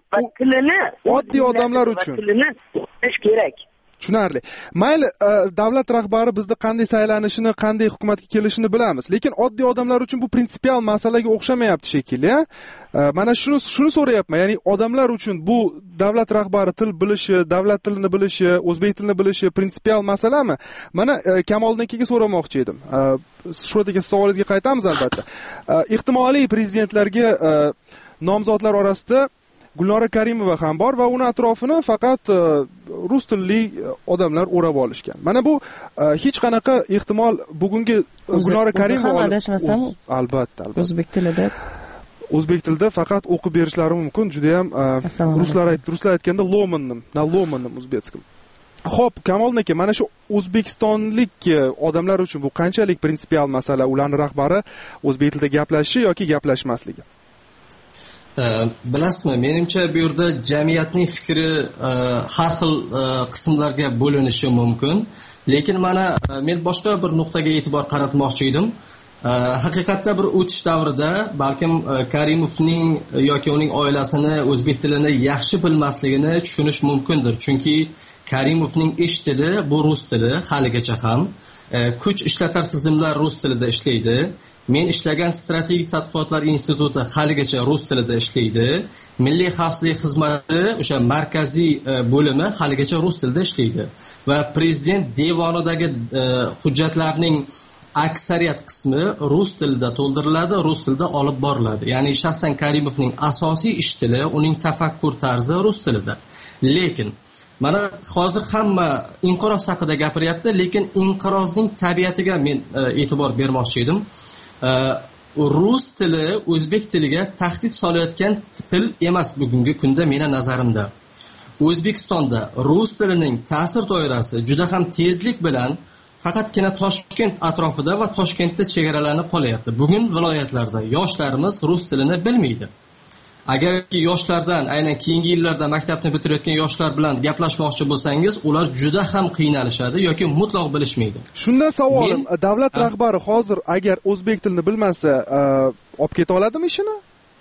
oddiy odamlar uchun. Tilini o'qish kerak. Tushunarli. Mayli, davlat rahbari bizda qanday saylanishini, qanday hukumatga kelishini bilamiz, lekin oddiy odamlar uchun bu prinsipial masalaga o'xshamayapti shekilli. Mana shuni so'rayapman. Ya'ni odamlar uchun bu davlat rahbari til bilishi, davlat tilini bilishi, o'zbek tilini bilishi prinsipial masalami? Mana Kamoliddin akaga so'ramoqchi edim. Shuhratga savolingizga qaytamiz albatta. Ehtimoliy prezidentlarga nomzodlar orasida Gulnora Karimova ham bor va uni atrofini faqat rus tilli odamlar o'rab olishgan. Mana bu hech qanaqa ehtimol bugungi Gulnora Karimova adashmasam albatta o'zbek tilida faqat o'qib berishlari mumkin. Juda ham ruslar aytganda lomonnim o'zbekiston. Xo'p, Kamoliddin aka, mana shu o'zbekistonlik odamlar uchun bu qanchalik prinsipial masala, ularning rahbari o'zbek tilida gaplashishi yoki gaplashmasligi? Bilasizmi, menimcha bu yerda jamiyatning fikri har xil qismlarga bo'linishi mumkin, lekin mana men boshqa bir nuqtaga e'tibor qaratmoqchi edim. Haqiqatda bir o'tish davrida balkim Karimovning yoki uning oilasini o'zbek tilini yaxshi bilmasligini tushunish mumkindir, chunki Karimovning ish tili bu rus tili haligacha ham. Kuch ishlatar tizimlar rus tilida ishlaydi. Men ishlagan strategik tadqiqotlar instituti haligacha rus tilida ishlaydi. Milliy xavfsizlik xizmati o'sha markaziy bo'limi haligacha rus tilida ishlaydi. Va prezident devonidagi hujjatlarning aksariyat qismi rus tilida to'ldiriladi, rus tilida olib boriladi. Ya'ni shaxsan Karimovning asosiy ish tili, uning tafakkur tarzi rus tilida. Lekin mana hozir hamma inqiroz haqida gapiryapti, lekin inqirozning tabiatiga men e'tibor bermoqchi edim. Rus tili o'zbek tiliga tahdid solayotgan til emas bugungi kunda meni nazarimda. O'zbekistonda rus tilining ta'sir doirasi juda ham tezlik bilan faqatgina Toshkent atrofida va Toshkentda chegaralanib qolyapti. Bugun viloyatlarda yoshlarimiz rus tilini bilmaydi. Agarki yoshlardan, aynan keyingi yillarda maktabni bitirayotgan yoshlar bilan gaplashmoqchi bo'lsangiz, ular juda ham qiynalishadi yoki mutlaq bilishmaydi. Shundan savolim, davlat rahbari hozir agar o'zbek tilini bilmasa, olib keta oladimi ishini?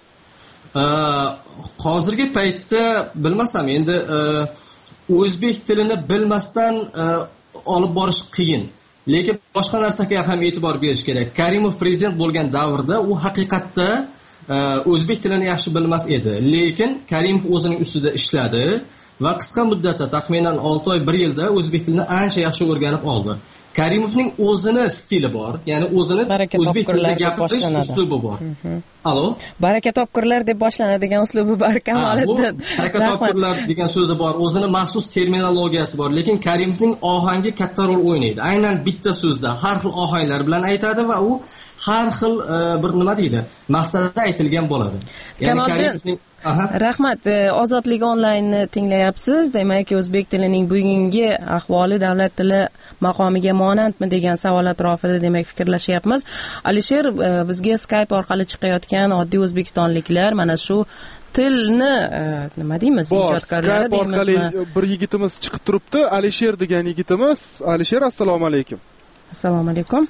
Hozirgi paytda bilmasam, endi o'zbek tilini bilmasdan olib borish qiyin. Lekin boshqa narsaga ham e'tibor berish kerak. Karimov prezident bo'lgan davrda u haqiqatda o'zbek tilini yaxshi bilmas edi. Lekin Karimov o'zining ustida ishladi va qisqa muddatda, taxminan 6 oy, 1 yilda o'zbek tilini ancha yaxshi o'rganib oldi. Karimovning o'zini stili bor, ya'ni o'zini o'zbek tilida gapirish uslubi bor. Alo? Baraka topkurlar deb boshlanadigan uslubi bor Kamoliddin. Baraka topkurlar degan so'zi bor, o'zini maxsus terminologiyasi bor, lekin Karimovning ohangi katta rol o'ynaydi. Aynan bitta so'zda har xil ohanglar bilan aytadi va u har xil bir nima deydi, maqsadda aytilgan bo'ladi. Ya'ni Karimovning rahmat, Ozodlik onlaynni tinglayapsiz. Demak, o'zbek tilining bugungi ahvoli davlat tili maqomiga monandmi degan savol atrofida demak fikrlashyapmiz. Alisher, bizga Skype orqali chiqayotgan oddiy o'zbekistonliklar mana shu tilni nima deymiz, ijodkorlari deymizmi? Orqali bir yigitimiz chiqib turibdi, Alisher degan yigitimiz. Alisher, assalomu alaykum. Assalomu alaykum.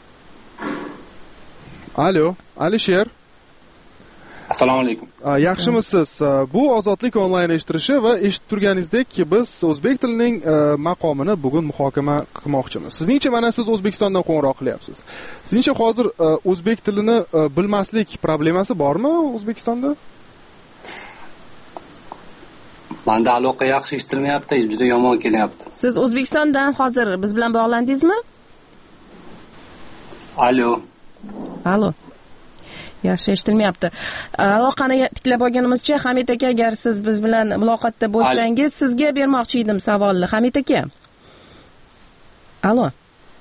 Alo, Alisher. Assalomu alaykum. Yaxshimisiz? Bu Ozodlik onlayn eshittirishi va eshitib turganingizdek, biz o'zbek tilining maqomini bugun muhokama qilmoqchimiz. Sizningcha, mana siz O'zbekistondan qo'ng'iroq qilyapsiz. Sizningcha hozir o'zbek tilini bilmaslik problemasi bormi O'zbekistonda? Menda aloqa yaxshi eshitilmayapti, juda yomon kelyapti. Siz O'zbekistondan hozir biz bilan bog'landingizmi? Alo. Yaxshi eshitilmayapti. Aloqani tiklab olganimizcha, Hamid aka, agar siz biz bilan muloqotda bo'lsangiz, sizga bermoqchi edim savolni. Hamid aka. Alo.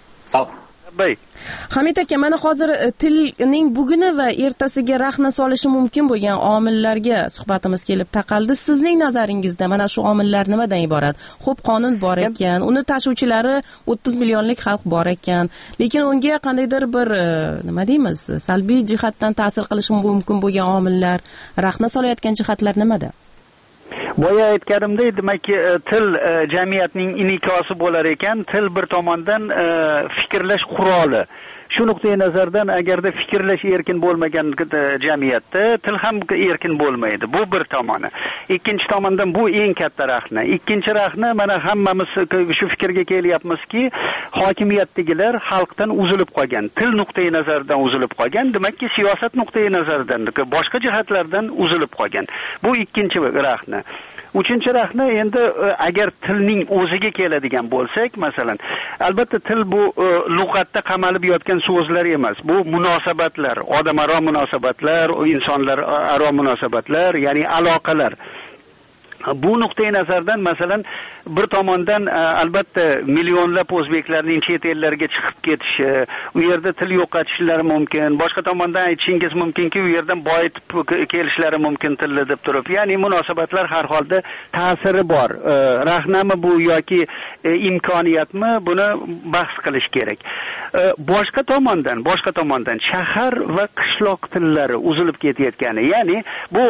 Hamid aka, mana hozir tilning buguni va ertasiga rahna solishi mumkin bo'lgan omillarga suhbatimiz kelib taqaldi. Sizning nazaringizda mana shu omillar nimadan iborat? Xo'p, qonun bor ekan, uni tashuvchilari 30 millionlik xalq bor ekan, lekin unga qandaydir bir nima deymiz, salbiy jihatdan ta'sir qilishi mumkin bo'lgan omillar, rahna solayotgan jihatlar nimada? Boya aytganimdek, demakki til jamiyatning inikosi bo'lar ekan, til bir tomondan fikrlash quroli. Shu nuqtai nazardan agarda fikrlash erkin bo'lmagan jamiyatda til ham erkin bo'lmaydi. Bu bir tomoni. Ikkinchi tomondan bu eng katta rahna. Ikkinchi rahna, mana hammamiz shu fikrga kelyapmizki, hokimiyatdagilar xalqdan uzilib qolgan, til nuqtai nazaridan uzilib qolgan, demakki siyosat nuqtai nazaridan, boshqa jihatlardan uzilib qolgan. Bu ikkinchi rahna. Uchinchi rahna, endi agar tilning o'ziga keladigan bo'lsak, masalan, albatta til bu lug'atda qamalib yotgan so'zlar emas. Bu munosabatlar, odamaro munosabatlar, insonlar aro munosabatlar, ya'ni aloqalar. Bu nuqtai nazardan masalan bir tomondan albatta millionlab o'zbeklarning chet ellarga chiqib ketishi, u yerda til yo'qotishlari mumkin. Boshqa tomondan aytishingiz mumkinki, u yerdan boyitib kelishlari mumkin tilni deb turib. Ya'ni munosabatlar har holda ta'siri bor. Rahnami bu yoki imkoniyatmi, buni bahs qilish kerak. Boshqa tomondan shahar va qishloq tillari uzilib ketayotgani, ya'ni bu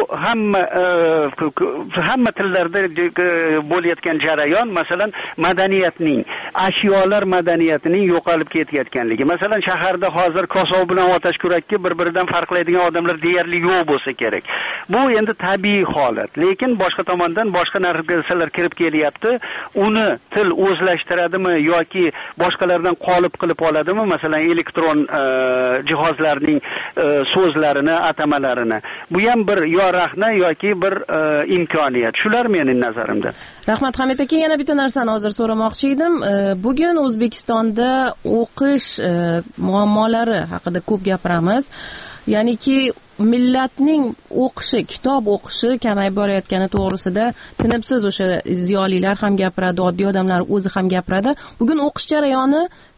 hamma tillarda bo'layotgan jarayon, masalan, madaniyatning, ashyolar madaniyatining yo'qolib ketayotganligi. Masalan, shaharda hozir kosov bilan otash kurakka bir-biridan farqlaydigan odamlar deyarli yo'q bo'lsa kerak. Bu endi tabiiy holat. Lekin boshqa tomondan boshqa narsalar kirib kelyapti. Uni til o'zlashtiradimi yoki boshqalardan qolib qilib oladimi? Masalan, elektron jihozlarning so'zlarini, atamalarini. Bu ham bir yo rahna yoki bir imkoniyat. Shular mening nazarimda. Rahmat Hamid aka, yana bitta narsani hozir so'ramoqchi edim. Bugun O'zbekistonda o'qish muammolari haqida ko'p gapiramiz. Ya'niki millatning o'qishi, kitob o'qishi kamayib borayotgani to'g'risida tinimsiz o'sha ziyolilar ham gapiradi, oddiy odamlar o'zi ham gapiradi. Bugun o'qish jarayoni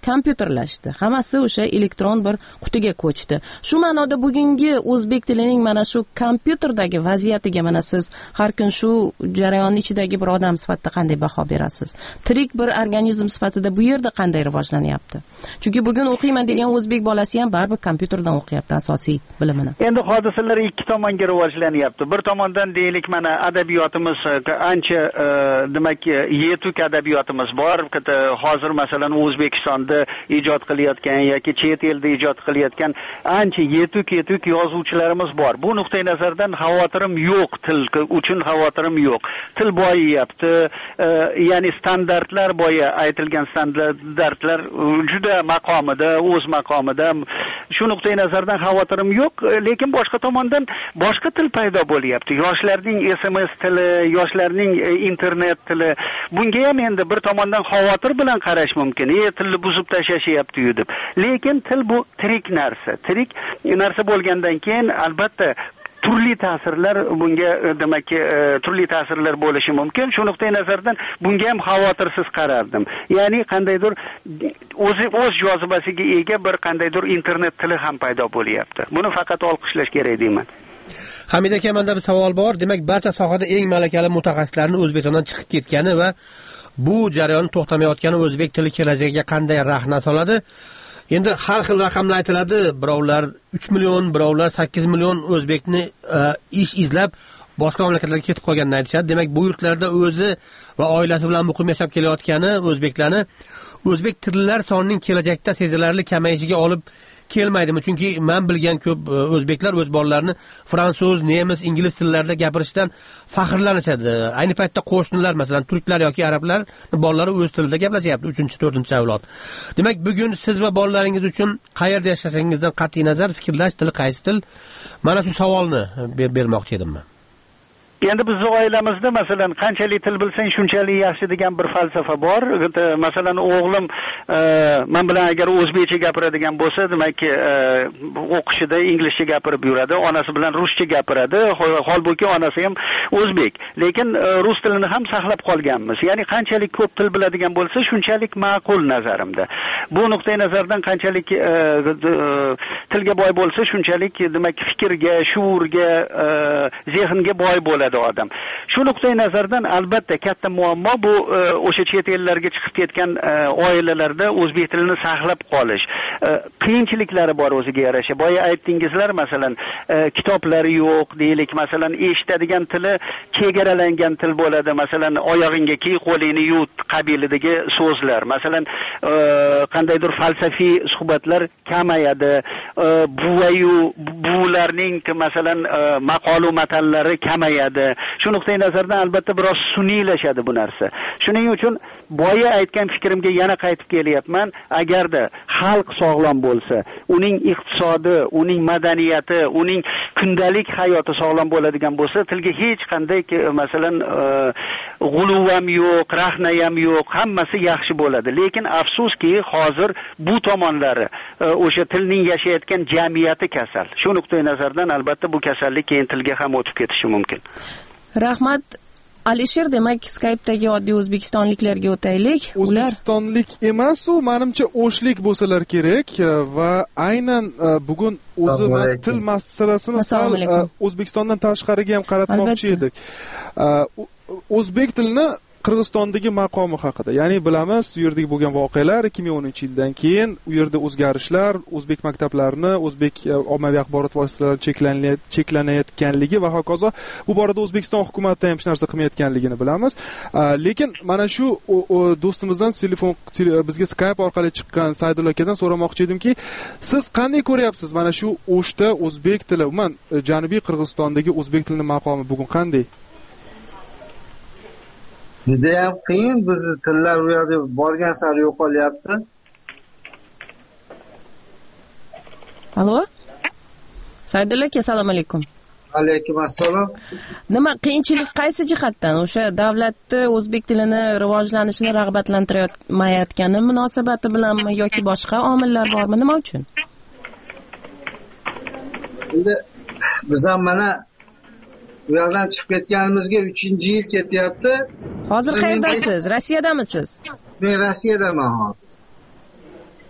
kompyuterlashdi. Hammasi o'sha elektron bir qutiga ko'chdi. Shu ma'noda bugungi o'zbek tilining mana shu kompyuterdagi vaziyatiga mana siz har kun shu jarayonning ichidagi bir odam sifatida qanday baho berasiz? Tirik bir organizm sifatida bu yerda qanday rivojlanyapti? Chunki bugun o'qiyman degan o'zbek bolasi ham baribir kompyuterdan o'qiyapti asosiy bilimini. Endi hodisalar ikki tomonga rivojlanyapti. Bir tomondan deylik, mana adabiyotimiz ancha demak yetuk adabiyotimiz bor. Hozir masalan O'zbekistonda ijod qilayotgan yoki chet elda ijod qilayotgan ancha yetuk yozuvchilarimiz bor. Bu nuqtai nazardan xavotirim yo'q, til uchun xavotirim yo'q. Til boyiyapti, ya'ni standartlar aytilgan standartlar juda maqomida, o'z maqomida. Shu nuqtai nazardan xavotirim yo'q, lekin boshqa tomondan boshqa til paydo bo'lyapti. Yoshlarning SMS tili, yoshlarning internet tili. Bunga ham endi bir tomondan xavotir bilan qarash mumkin. Tilni buzib tashlashyapti-yu deb. Lekin til bu tirik narsa. Tirik narsa bo'lgandan keyin albatta turli ta'sirlar bunga demak turli ta'sirlar bo'lishi mumkin. Shu nuqtai nazardan bunga ham xavotirsiz qarardim. Ya'ni qandaydir o'z jozibasiga ega bir qandaydir internet tili ham paydo bo'lyapti. Buni faqat olqishlash kerak deyman. Hamid aka, menda bir savol bor. Demak, barcha sohada eng malakali mutaxassislarning O'zbekistondan chiqib ketgani va bu jarayon to'xtamayotgani o'zbek tili kelajagiga qanday rahna soladi? Endi har xil raqamlar aytiladi. Birovlar 3 million, birovlar 8 million o'zbekni ish izlab boshqa mamlakatlarga ketib qolganini aytishadi. Demak, bu yurtlarda o'zi va oilasi bilan muqim yashab kelayotgani o'zbeklarni o'zbek tillilar sonining kelajakda sezilarli kamayishiga olib kelmaydimi? Chunki men bilgan ko'p o'zbeklar o'z bolalarini fransuz, nemis, ingliz tillarida gapirishdan faxrlanishadi. Ayni paytda qo'shnilar, masalan, turklar yoki arablar bolalari o'z tilida gaplashyapti, 3-4-avlod. Demak, bugun siz va bolalaringiz uchun qayerda yashashingizdan qat'iy nazar fikrlash tili qaysi til? Mana shu savolni bermoqchi edim men. Endi bizning oilamizda masalan qanchalik til bilsang shunchalik yaxshi degan bir falsafa bor. Masalan o'g'lim men bilan agar o'zbekcha gapiradigan bo'lsa, demak o'qishida inglizcha gapirib yuradi, onasi bilan ruscha gapiradi. Holbuki onasi ham o'zbek, lekin rus tilini ham saqlab qolganmiz. Ya'ni qanchalik ko'p til biladigan bo'lsa, shunchalik ma'qul nazarimda. Bu nuqtai nazardan qanchalik tilga boy bo'lsa, shunchalik demak fikrga, shuurga, zehnga boy bo'ladi odam. Shu nuqtai nazardan albatta katta muammo bu o'sha chet ellarga chiqib ketgan oilalarda o'zbek tilini saqlab qolish. Qiyinchiliklari bor o'ziga yarasha. Boya aytdingizlar, masalan, kitoblari yo'q, deylik, masalan, eshitadigan tili chegaralangan til bo'ladi. Masalan, oyog'ingga kiy, qo'lingni yut qabilidagi so'zlar. Masalan, qandaydir falsafiy suhbatlar kamayadi. Bularning masalan maqolu matallari kamayadi. Shu nuqtai nazardan albatta biroz suniylashadi bu narsa. Shuning uchun boya aytgan fikrimga yana qaytib kelyapman. Agarda xalq sog'lom bo'lsa, uning iqtisodi, uning madaniyati, uning kundalik hayoti sog'lom bo'ladigan bo'lsa, tilga hech qanday masalan g'uluv ham yo'q, rahna ham yo'q, hammasi yaxshi bo'ladi. Lekin afsuski hozir bu tomonlari o'sha tilning yashayotgan jamiyati kasal. Shu nuqtai nazardan albatta bu kasallik keyin tilga ham o'tib ketishi mumkin. Rahmat. Alisher, demak Skype'dagi oddiy o'zbekistonliklarga o'taylik. O'zbekistonlik emas, u menimcha o'shlik bo'lsalar kerak va aynan bugun o'zi til masalasini sal O'zbekistondan tashqariga ham qaratmoqchi edik. O'zbek tilini Qirg'izistondagi maqomi haqida. Ya'ni bilamiz, u yerdagi bo'lgan voqealar 2010-yildan keyin u yerda o'zgarishlar, o'zbek maktablarini, o'zbek ommaviy axborot vositalari cheklanayotganligi va hokazo. Bu borada O'zbekiston hukumati ham hech narsa qilmayotganligini bilamiz. Lekin mana shu do'stimizdan bizga Skype orqali chiqqan Saydulla akadan so'ramoqchi edimki, siz qanday ko'ryapsiz mana shu o'shda o'zbek tili, umuman Janubiy Qirg'izistondagi o'zbek tilining maqomi bugun qanday? Judayam qiyin, bizni tillar u yerda borgan sari yo'qolyapti. Alo? Saydulla aka, assalomu alaykum. Alaykum assalom. Nima qiyinchilik qaysi jihatdan? O'sha davlatni o'zbek tilini rivojlanishini rag'batlantirmayotgani munosabati bilanmi yoki boshqa omillar bormi? Nima uchun? Endi biz ham mana bu yerdan chiqib ketganimizga 3-yil ketyapti. Hozir qayerdasiz? Rossiyadamisiz? Men Rossiyadaman hozir.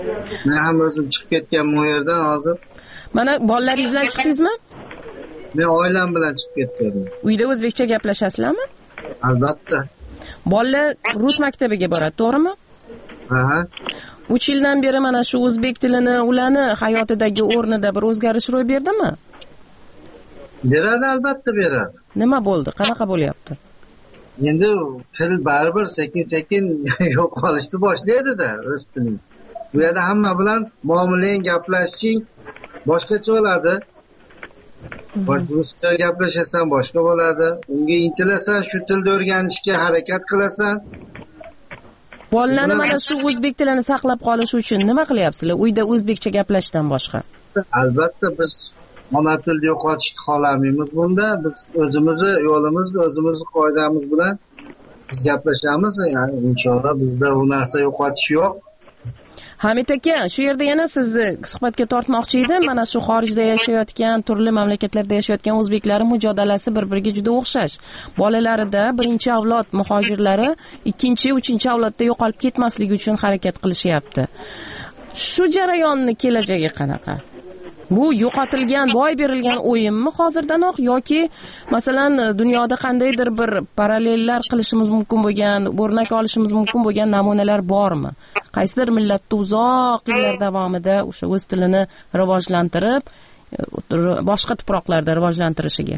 Men ham o'zim chiqib ketganman u yerdan hozir. Mana bolalaringiz bilan chiqdingizmi? Men oilam bilan chiqib ketdim. Uyda o'zbekcha gaplashasizlarmi? Albatta. Bolalar rus maktabiga boradi, to'g'rimi? Aha. 3 yildan beri mana shu o'zbek tilini ularni hayotidagi o'rnida bir o'zgarish ro'y berdimi? Beradi, albatta beradi. Nima bo'ldi? Qanaqa bo'lyapti? Endi til baribir sekin-sekin yo'qolishni boshlaydi-da, rus tili. Bu yerda hamma bilan muomalang, gaplashishing boshqacha bo'ladi. Ruscha gaplashasan boshqa bo'ladi. Unga intilasan, shu tilni o'rganishga harakat qilasan. Bolalarni mana shu o'zbek tilini saqlab qolish uchun nima qilyapsizlar? Uyda o'zbekcha gaplashishdan boshqa. Albatta biz ona tilni yo'qotishni xohlamaymiz bunda. Biz o'zimizni yo'limiz, o'zimizni qoidamiz bilan biz gaplashamiz. Ya'ni inshaalloh bizda u narsa yo'qotish yo'q. Hamid aka, shu yerda yana sizni suhbatga tortmoqchi edim. Mana shu xorijda yashayotgan, turli mamlakatlarda yashayotgan o'zbeklar mujodalasi bir-biriga juda o'xshash. Bolalarida birinchi avlod muhojirlari ikkinchi, uchinchi avlodda yo'qolib ketmasligi uchun harakat qilishyapti. Shu jarayonni kelajagi qanaqa? Bu yo'qotilgan, boy berilgan o'yinmi hozirdanoq yoki masalan dunyoda qandaydir bir parallellar qilishimiz mumkin bo'lgan, o'rnak olishimiz mumkin bo'lgan namunalar bormi? Qaysidir millatda uzoq yillar davomida o'sha o'z tilini rivojlantirib, boshqa tuproqlarda rivojlantirishiga.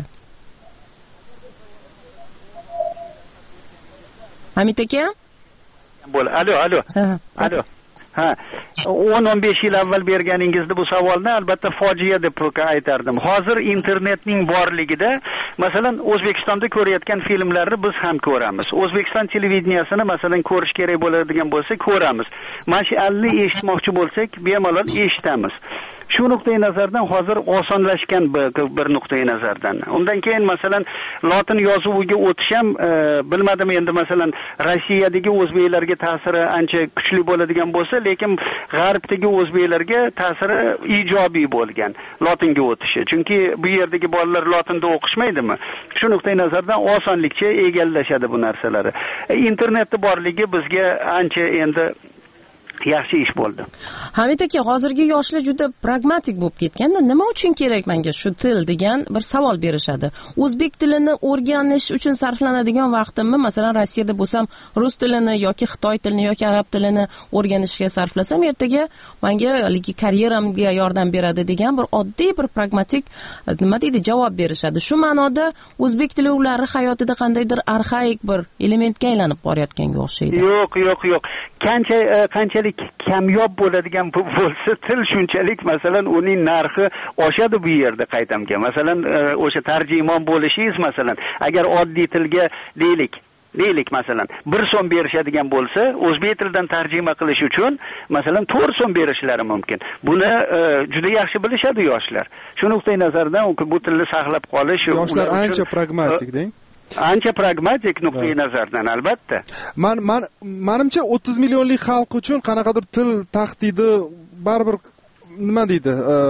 Hamid aka? Alo. Alo. Ha, 10-15 yil avval berganingizni bu savolni albatta fojia deb aytardim. Hozir internetning borligida, masalan, O'zbekistonda ko'rayotgan filmlarni biz ham ko'ramiz. O'zbekiston televideniyasini masalan ko'rish kerak bo'ladigan bo'lsa, ko'ramiz. Mash'alni eshitmoqchi bo'lsak, bemalol eshitamiz. Shu nuqtai nazardan hozir osonlashgan bir nuqtai nazardan. Undan keyin masalan lotin yozuviga o'tish ham bilmadim endi masalan Rossiyadagi o'zbeklarga ta'siri ancha kuchli bo'ladigan bo'lsa, lekin g'arbdagi o'zbeklarga ta'siri ijobiy bo'lgan lotinga o'tishi. Chunki bu yerdagi bolalar lotinda o'qishmaydimi? Shu nuqtai nazardan osonlikcha egallashadi bu narsalar. Internetda borligi bizga ancha endi yaxshi ish bo'ldi. Hamid aka, hozirgi yoshlar juda pragmatik bo'lib ketganda, nima uchun kerak menga shu til degan bir savol berishadi. O'zbek tilini o'rganish uchun sarflanadigan vaqtimni, masalan, Rossiyada bo'lsam, rus tilini yoki xitoy tilini yoki arab tilini o'rganishga sarflasam, ertaga menga haligi karyeramga yordam beradi degan bir oddiy bir pragmatik nima deydi, javob berishadi. Shu ma'noda o'zbek tili ularning hayotida qandaydir arxaik bir elementga aylanib borayotganga o'xshaydi. Yo'q. Qanchalik kamyob bo'ladigan bo'lsa til shunchalik masalan uning narxi oshadi bu yerda qaytamga. Masalan, o'sha tarjimon bo'lishingiz masalan, agar oddiy tilga deylik masalan 1 so'm berishadigan bo'lsa, o'zbek tilidan tarjima qilish uchun masalan 4 so'm berishlari mumkin. Buni juda yaxshi bilishadi yoshlar. Shu nuqtai nazardan bu tilni saqlab qolish yoshlar ancha pragmatik deng. Ancha pragmatik nuqtai nazardan albatta. Menimcha 30 millionlik xalq uchun qanaqadir til tahdidi baribir nima deydi?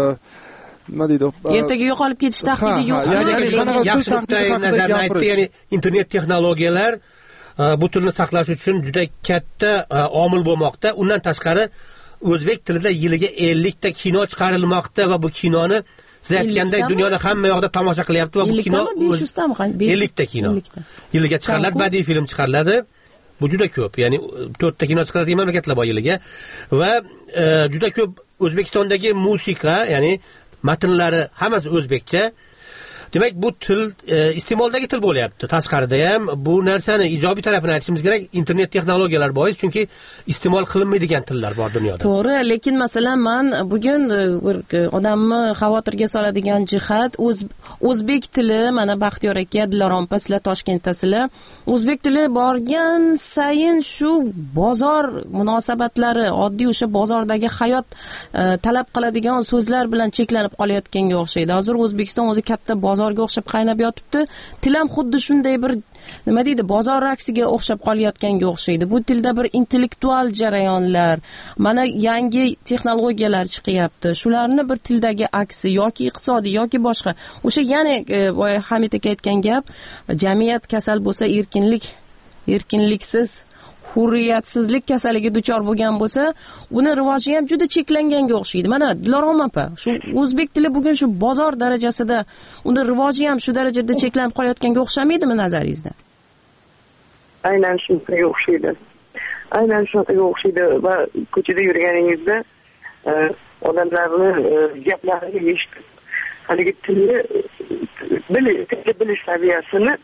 Ertaga yo'qolib ketish tahdidi yo'q. Yaxshi nuqtai nazardan aytdi, ya'ni internet texnologiyalar bu tilni saqlash uchun juda katta omil bo'lmoqda. Undan tashqari o'zbek tilida yiliga 50 ta kino chiqarilmoqda va bu kinoni siz aytganday dunyoda hamma yoqda tomosha qilyapti va bu kino 50 ta kino yiliga chiqariladi, badiiy film chiqariladi. Bu juda ko'p. Ya'ni 4 ta kino chiqaradigan mamlakatlar bor yiliga va juda ko'p O'zbekistondagi musiqa, ya'ni matnlari hammasi o'zbekcha. Demak, bu til iste'moldagi til bo'lyapti. Tashqarida ham bu narsani ijobiy tarafini aytishimiz kerak. Internet texnologiyalar bois, chunki iste'mol qilinmaydigan tillar bor dunyoda. To'g'ri, lekin masalan men bugun odamni xavotirga soladigan jihat o'zbek tili, mana Baxtiyor aka, Dilorom opa, sizlar Toshkentdasizlar. O'zbek tili borgan sayin shu bozor munosabatlari, oddiy o'sha bozordagi hayot talab qiladigan so'zlar bilan cheklanib qolayotganga o'xshaydi. Hozir O'zbekiston o'zi katta bozorga o'xshab qaynab yotibdi. Til ham xuddi shunday bir nima deydi, bozor raqsiga o'xshab qolayotganga o'xshaydi. Bu tilda bir intellektual jarayonlar, mana yangi texnologiyalar chiqyapti. Shularni bir tildagi aksi yoki iqtisodiy yoki boshqa. O'sha ya'ni Hamid aka aytgan gap, jamiyat kasal bo'lsa erkinliksiz hurriyatsizlik kasaliga duchor bo'lgan bo'lsa, uni rivoji ham juda cheklanganga o'xshaydi. Mana Dilorom opa, shu o'zbek tili bugun shu bozor darajasida, uni rivoji ham shu darajada cheklanib qolayotganga o'xshamaydimi nazaringizda? Aynan shunga o'xshaydi. Aynan shunga o'xshaydi va ko'chada yurganingizda odamlarni gaplarini eshitib, haligi tilni bilish saviyasini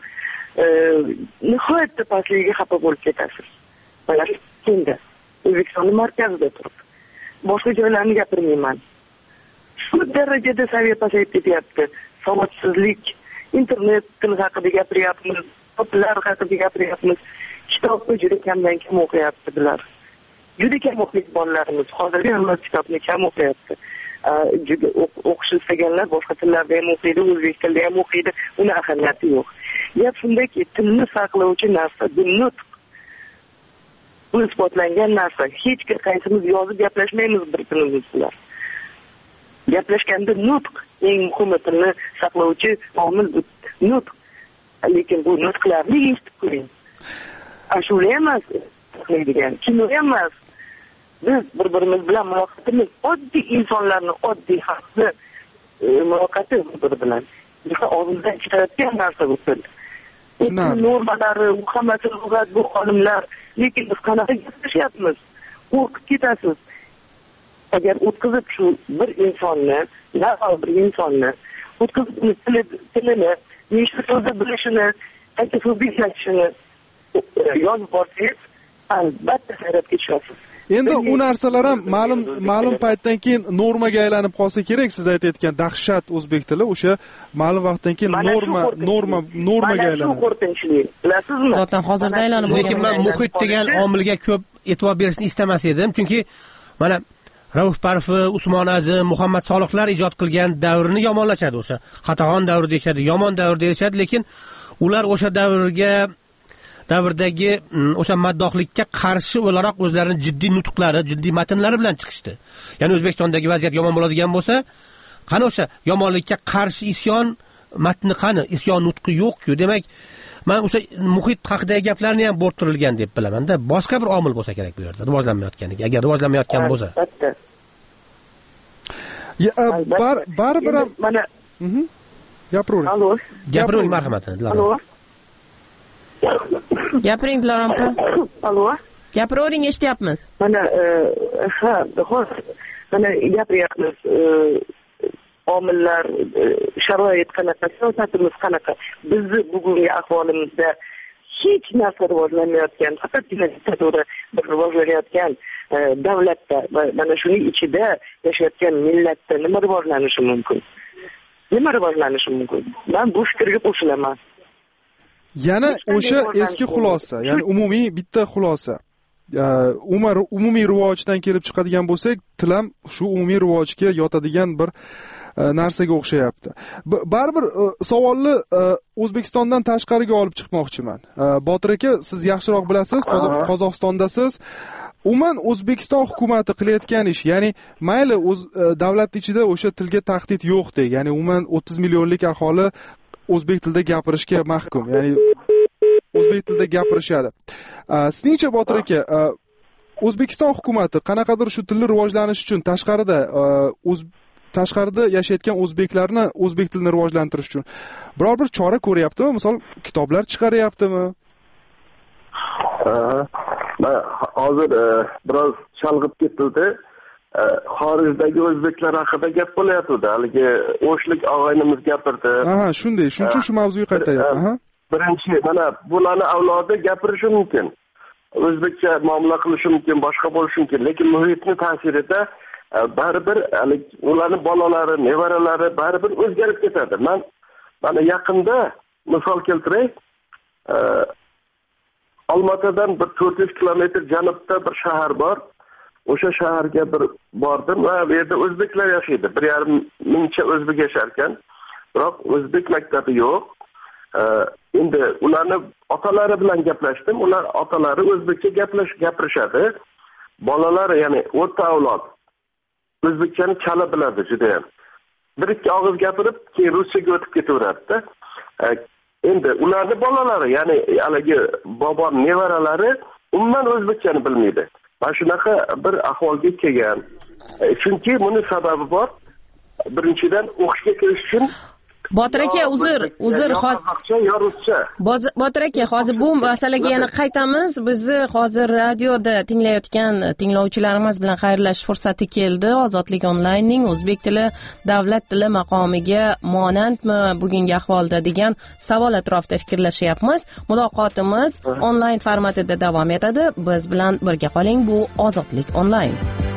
nihoyatda pastligiga xafa bo'lib ketasiz. Mana endi O'zbekistonning markazida turib, boshqa joylarni gapirmayman. Shu darajada saviya pasayib ketyapti. Savodsizlik, internet tili haqida gapiryapmiz, kitoblar haqida gapiryapmiz. Kitobni juda kamdan kam o'qiyapti bular. Juda kam o'qiydi bolalarimiz. Hozirgi hamma kitobni kam o'qiyapti. Juda o'qish istaganlar boshqa tillarda ham o'qiydi, o'zbek tilida ham o'qiydi. Uni ahamiyati yo'q. Gap shundaki, tilni saqlovchi narsa bu nutq. Bu isbotlangan narsa. Hech qaysimiz yozib gaplashmaymiz bir tilimiz bilan. Gaplashganda nutq eng muhimi, tilni saqlovchi omil bu nutq. Lekin bu nutqlarni eshitib ko'ring. Ashula emas, degan kino emas. Biz bir-birimiz bilan muloqotimiz oddiy insonlarning oddiy xalqni muloqoti bir bilan. Og'izdan chiqayotgan narsa bu til. Normalari, hammasi lug'at, bu olimlar. Lekin biz qanaqa gaplashyapmiz? Qo'rqib ketasiz. Agar o'tkazib shu bir insonni, bir insonni o'tkazib tilini, nechta so'zni bilishini, qaysi so'zni ishlatishini yozib borsangiz, albatta hayratga tushasiz. Endi u narsalar ham ma'lum paytdan keyin normaga aylanib qolsa kerak. Siz aytayotgan dahshat o'zbek tili o'sha ma'lum vaqtdan keyin normaga aylanadi. Shu qo'rqinchli, bilasizmi? Zotan hozirda aylanib lekin men muhit degan omilga ko'p e'tibor berishni istamas edim, chunki mana Rauf Parfi, Usmon Azim, Muhammad Solihlar ijod qilgan davrni yomonlashadi o'sha. Qatag'on davri deyshadi, yomon davr deyshadi, lekin ular o'sha davrdagi o'sha maddohlikka qarshi o'laroq o'zlarining jiddiy nutqlari, jiddiy matnlari bilan chiqishdi. Ya'ni O'zbekistondagi vaziyat yomon bo'ladigan bo'lsa, qani o'sha yomonlikka qarshi isyon matni qani? Isyon nutqi yo'q-ku. Demak, men o'sha muhit haqidagi gaplarni ham bo'rttirilgan deb bilaman-da. Boshqa bir omil bo'lsa kerak bu yerda, rivojlanmayotganiga. Agar rivojlanmayotgan bo'lsa. Baribir ham mana gapiring. Gapiring marhamat. Alo. Gapiring Dilorom opa. Alo. Gapiring, eshityapmiz. Mana mana gapiryapmiz. Omillar, sharoit qanaqa, siyosatimiz qanaqa. Bizni bugungi ahvolimizda hech narsa rivojlanmayotgan, faqatgina diktatura rivojlanayotgan davlatda va mana shuning ichida yashayotgan millatda nima rivojlanishi mumkin? Men bu fikrga qo'shilaman. Yana o'sha eski xulosa, ya'ni umumiy bitta xulosa. Umumiy rivojdan kelib chiqadigan bo'lsak, til ham shu umumiy rivojga yotadigan bir narsaga o'xshayapti. Baribir savolni O'zbekistondan tashqariga olib chiqmoqchiman. Botir aka, siz yaxshiroq bilasiz, Qozog'istondasiz. Umuman O'zbekiston hukumati qilayotgan ish, ya'ni mayli davlat ichida o'sha tilga tahdid yo'qdek, ya'ni umuman 30 millionlik aholi o'zbek tilida gapirishga mahkum, ya'ni o'zbek tilida gapirishadi. Sizningcha Botir aka, O'zbekiston hukumati qanaqadir shu tilni rivojlanish uchun tashqarida yashayotgan o'zbeklarni o'zbek tilini rivojlantirish uchun biror bir chora ko'ryaptimi? Misol, kitoblar chiqaryaptimi? Hozir biroz chalg'ib ketdi. Xorijdagi o'zbeklar haqida gap bo'layotdi. Haligi O'shlik og'aynimiz gapirdi. Shunday. Shuning uchun shu mavzuga qaytaryapman. Birinchi, mana bularni avlodi gapirishi mumkin. O'zbekcha muomala qilishi mumkin, boshqa bo'lishi mumkin, lekin muhitning ta'sirida baribir ularning bolalari, nevaralari baribir o'zgarib ketadi. Mana yaqinda misol keltiray, Olmaotadan bir 400 kilometr janubda bir shahar bor. O'sha shaharga bir bordim va bu yerda o'zbeklar yashaydi. 1,5 mingcha o'zbek yashar ekan. Biroq o'zbek maktabi yo'q. Endi ularni otalari bilan gaplashdim. Ular otalari o'zbekcha gapirishadi. Bolalari, ya'ni o'rta avlod o'zbekchani chala biladi juda ham. Bir-ikki og'iz gapirib, keyin ruschaga o'tib ketaveradi-da. Endi ularning bolalari, ya'ni haligi bobom nevaralari umuman o'zbekchani bilmaydi. Mana shunaqa bir ahvolga kelgan. Chunki buni sababi bor. Birinchidan o'qishga kirish uchun Botir aka, uzr, Botir aka, hozir bu masalaga yana qaytamiz. Bizni hozir radioda tinglayotgan tinglovchilarimiz bilan xayrlashish fursati keldi. Ozodlik onlaynning o'zbek tili davlat tili maqomiga monandmi bugungi ahvolda degan savol atrofida fikrlashyapmiz. Muloqotimiz onlayn formatida davom etadi. Biz bilan birga qoling. Bu Ozodlik onlayn.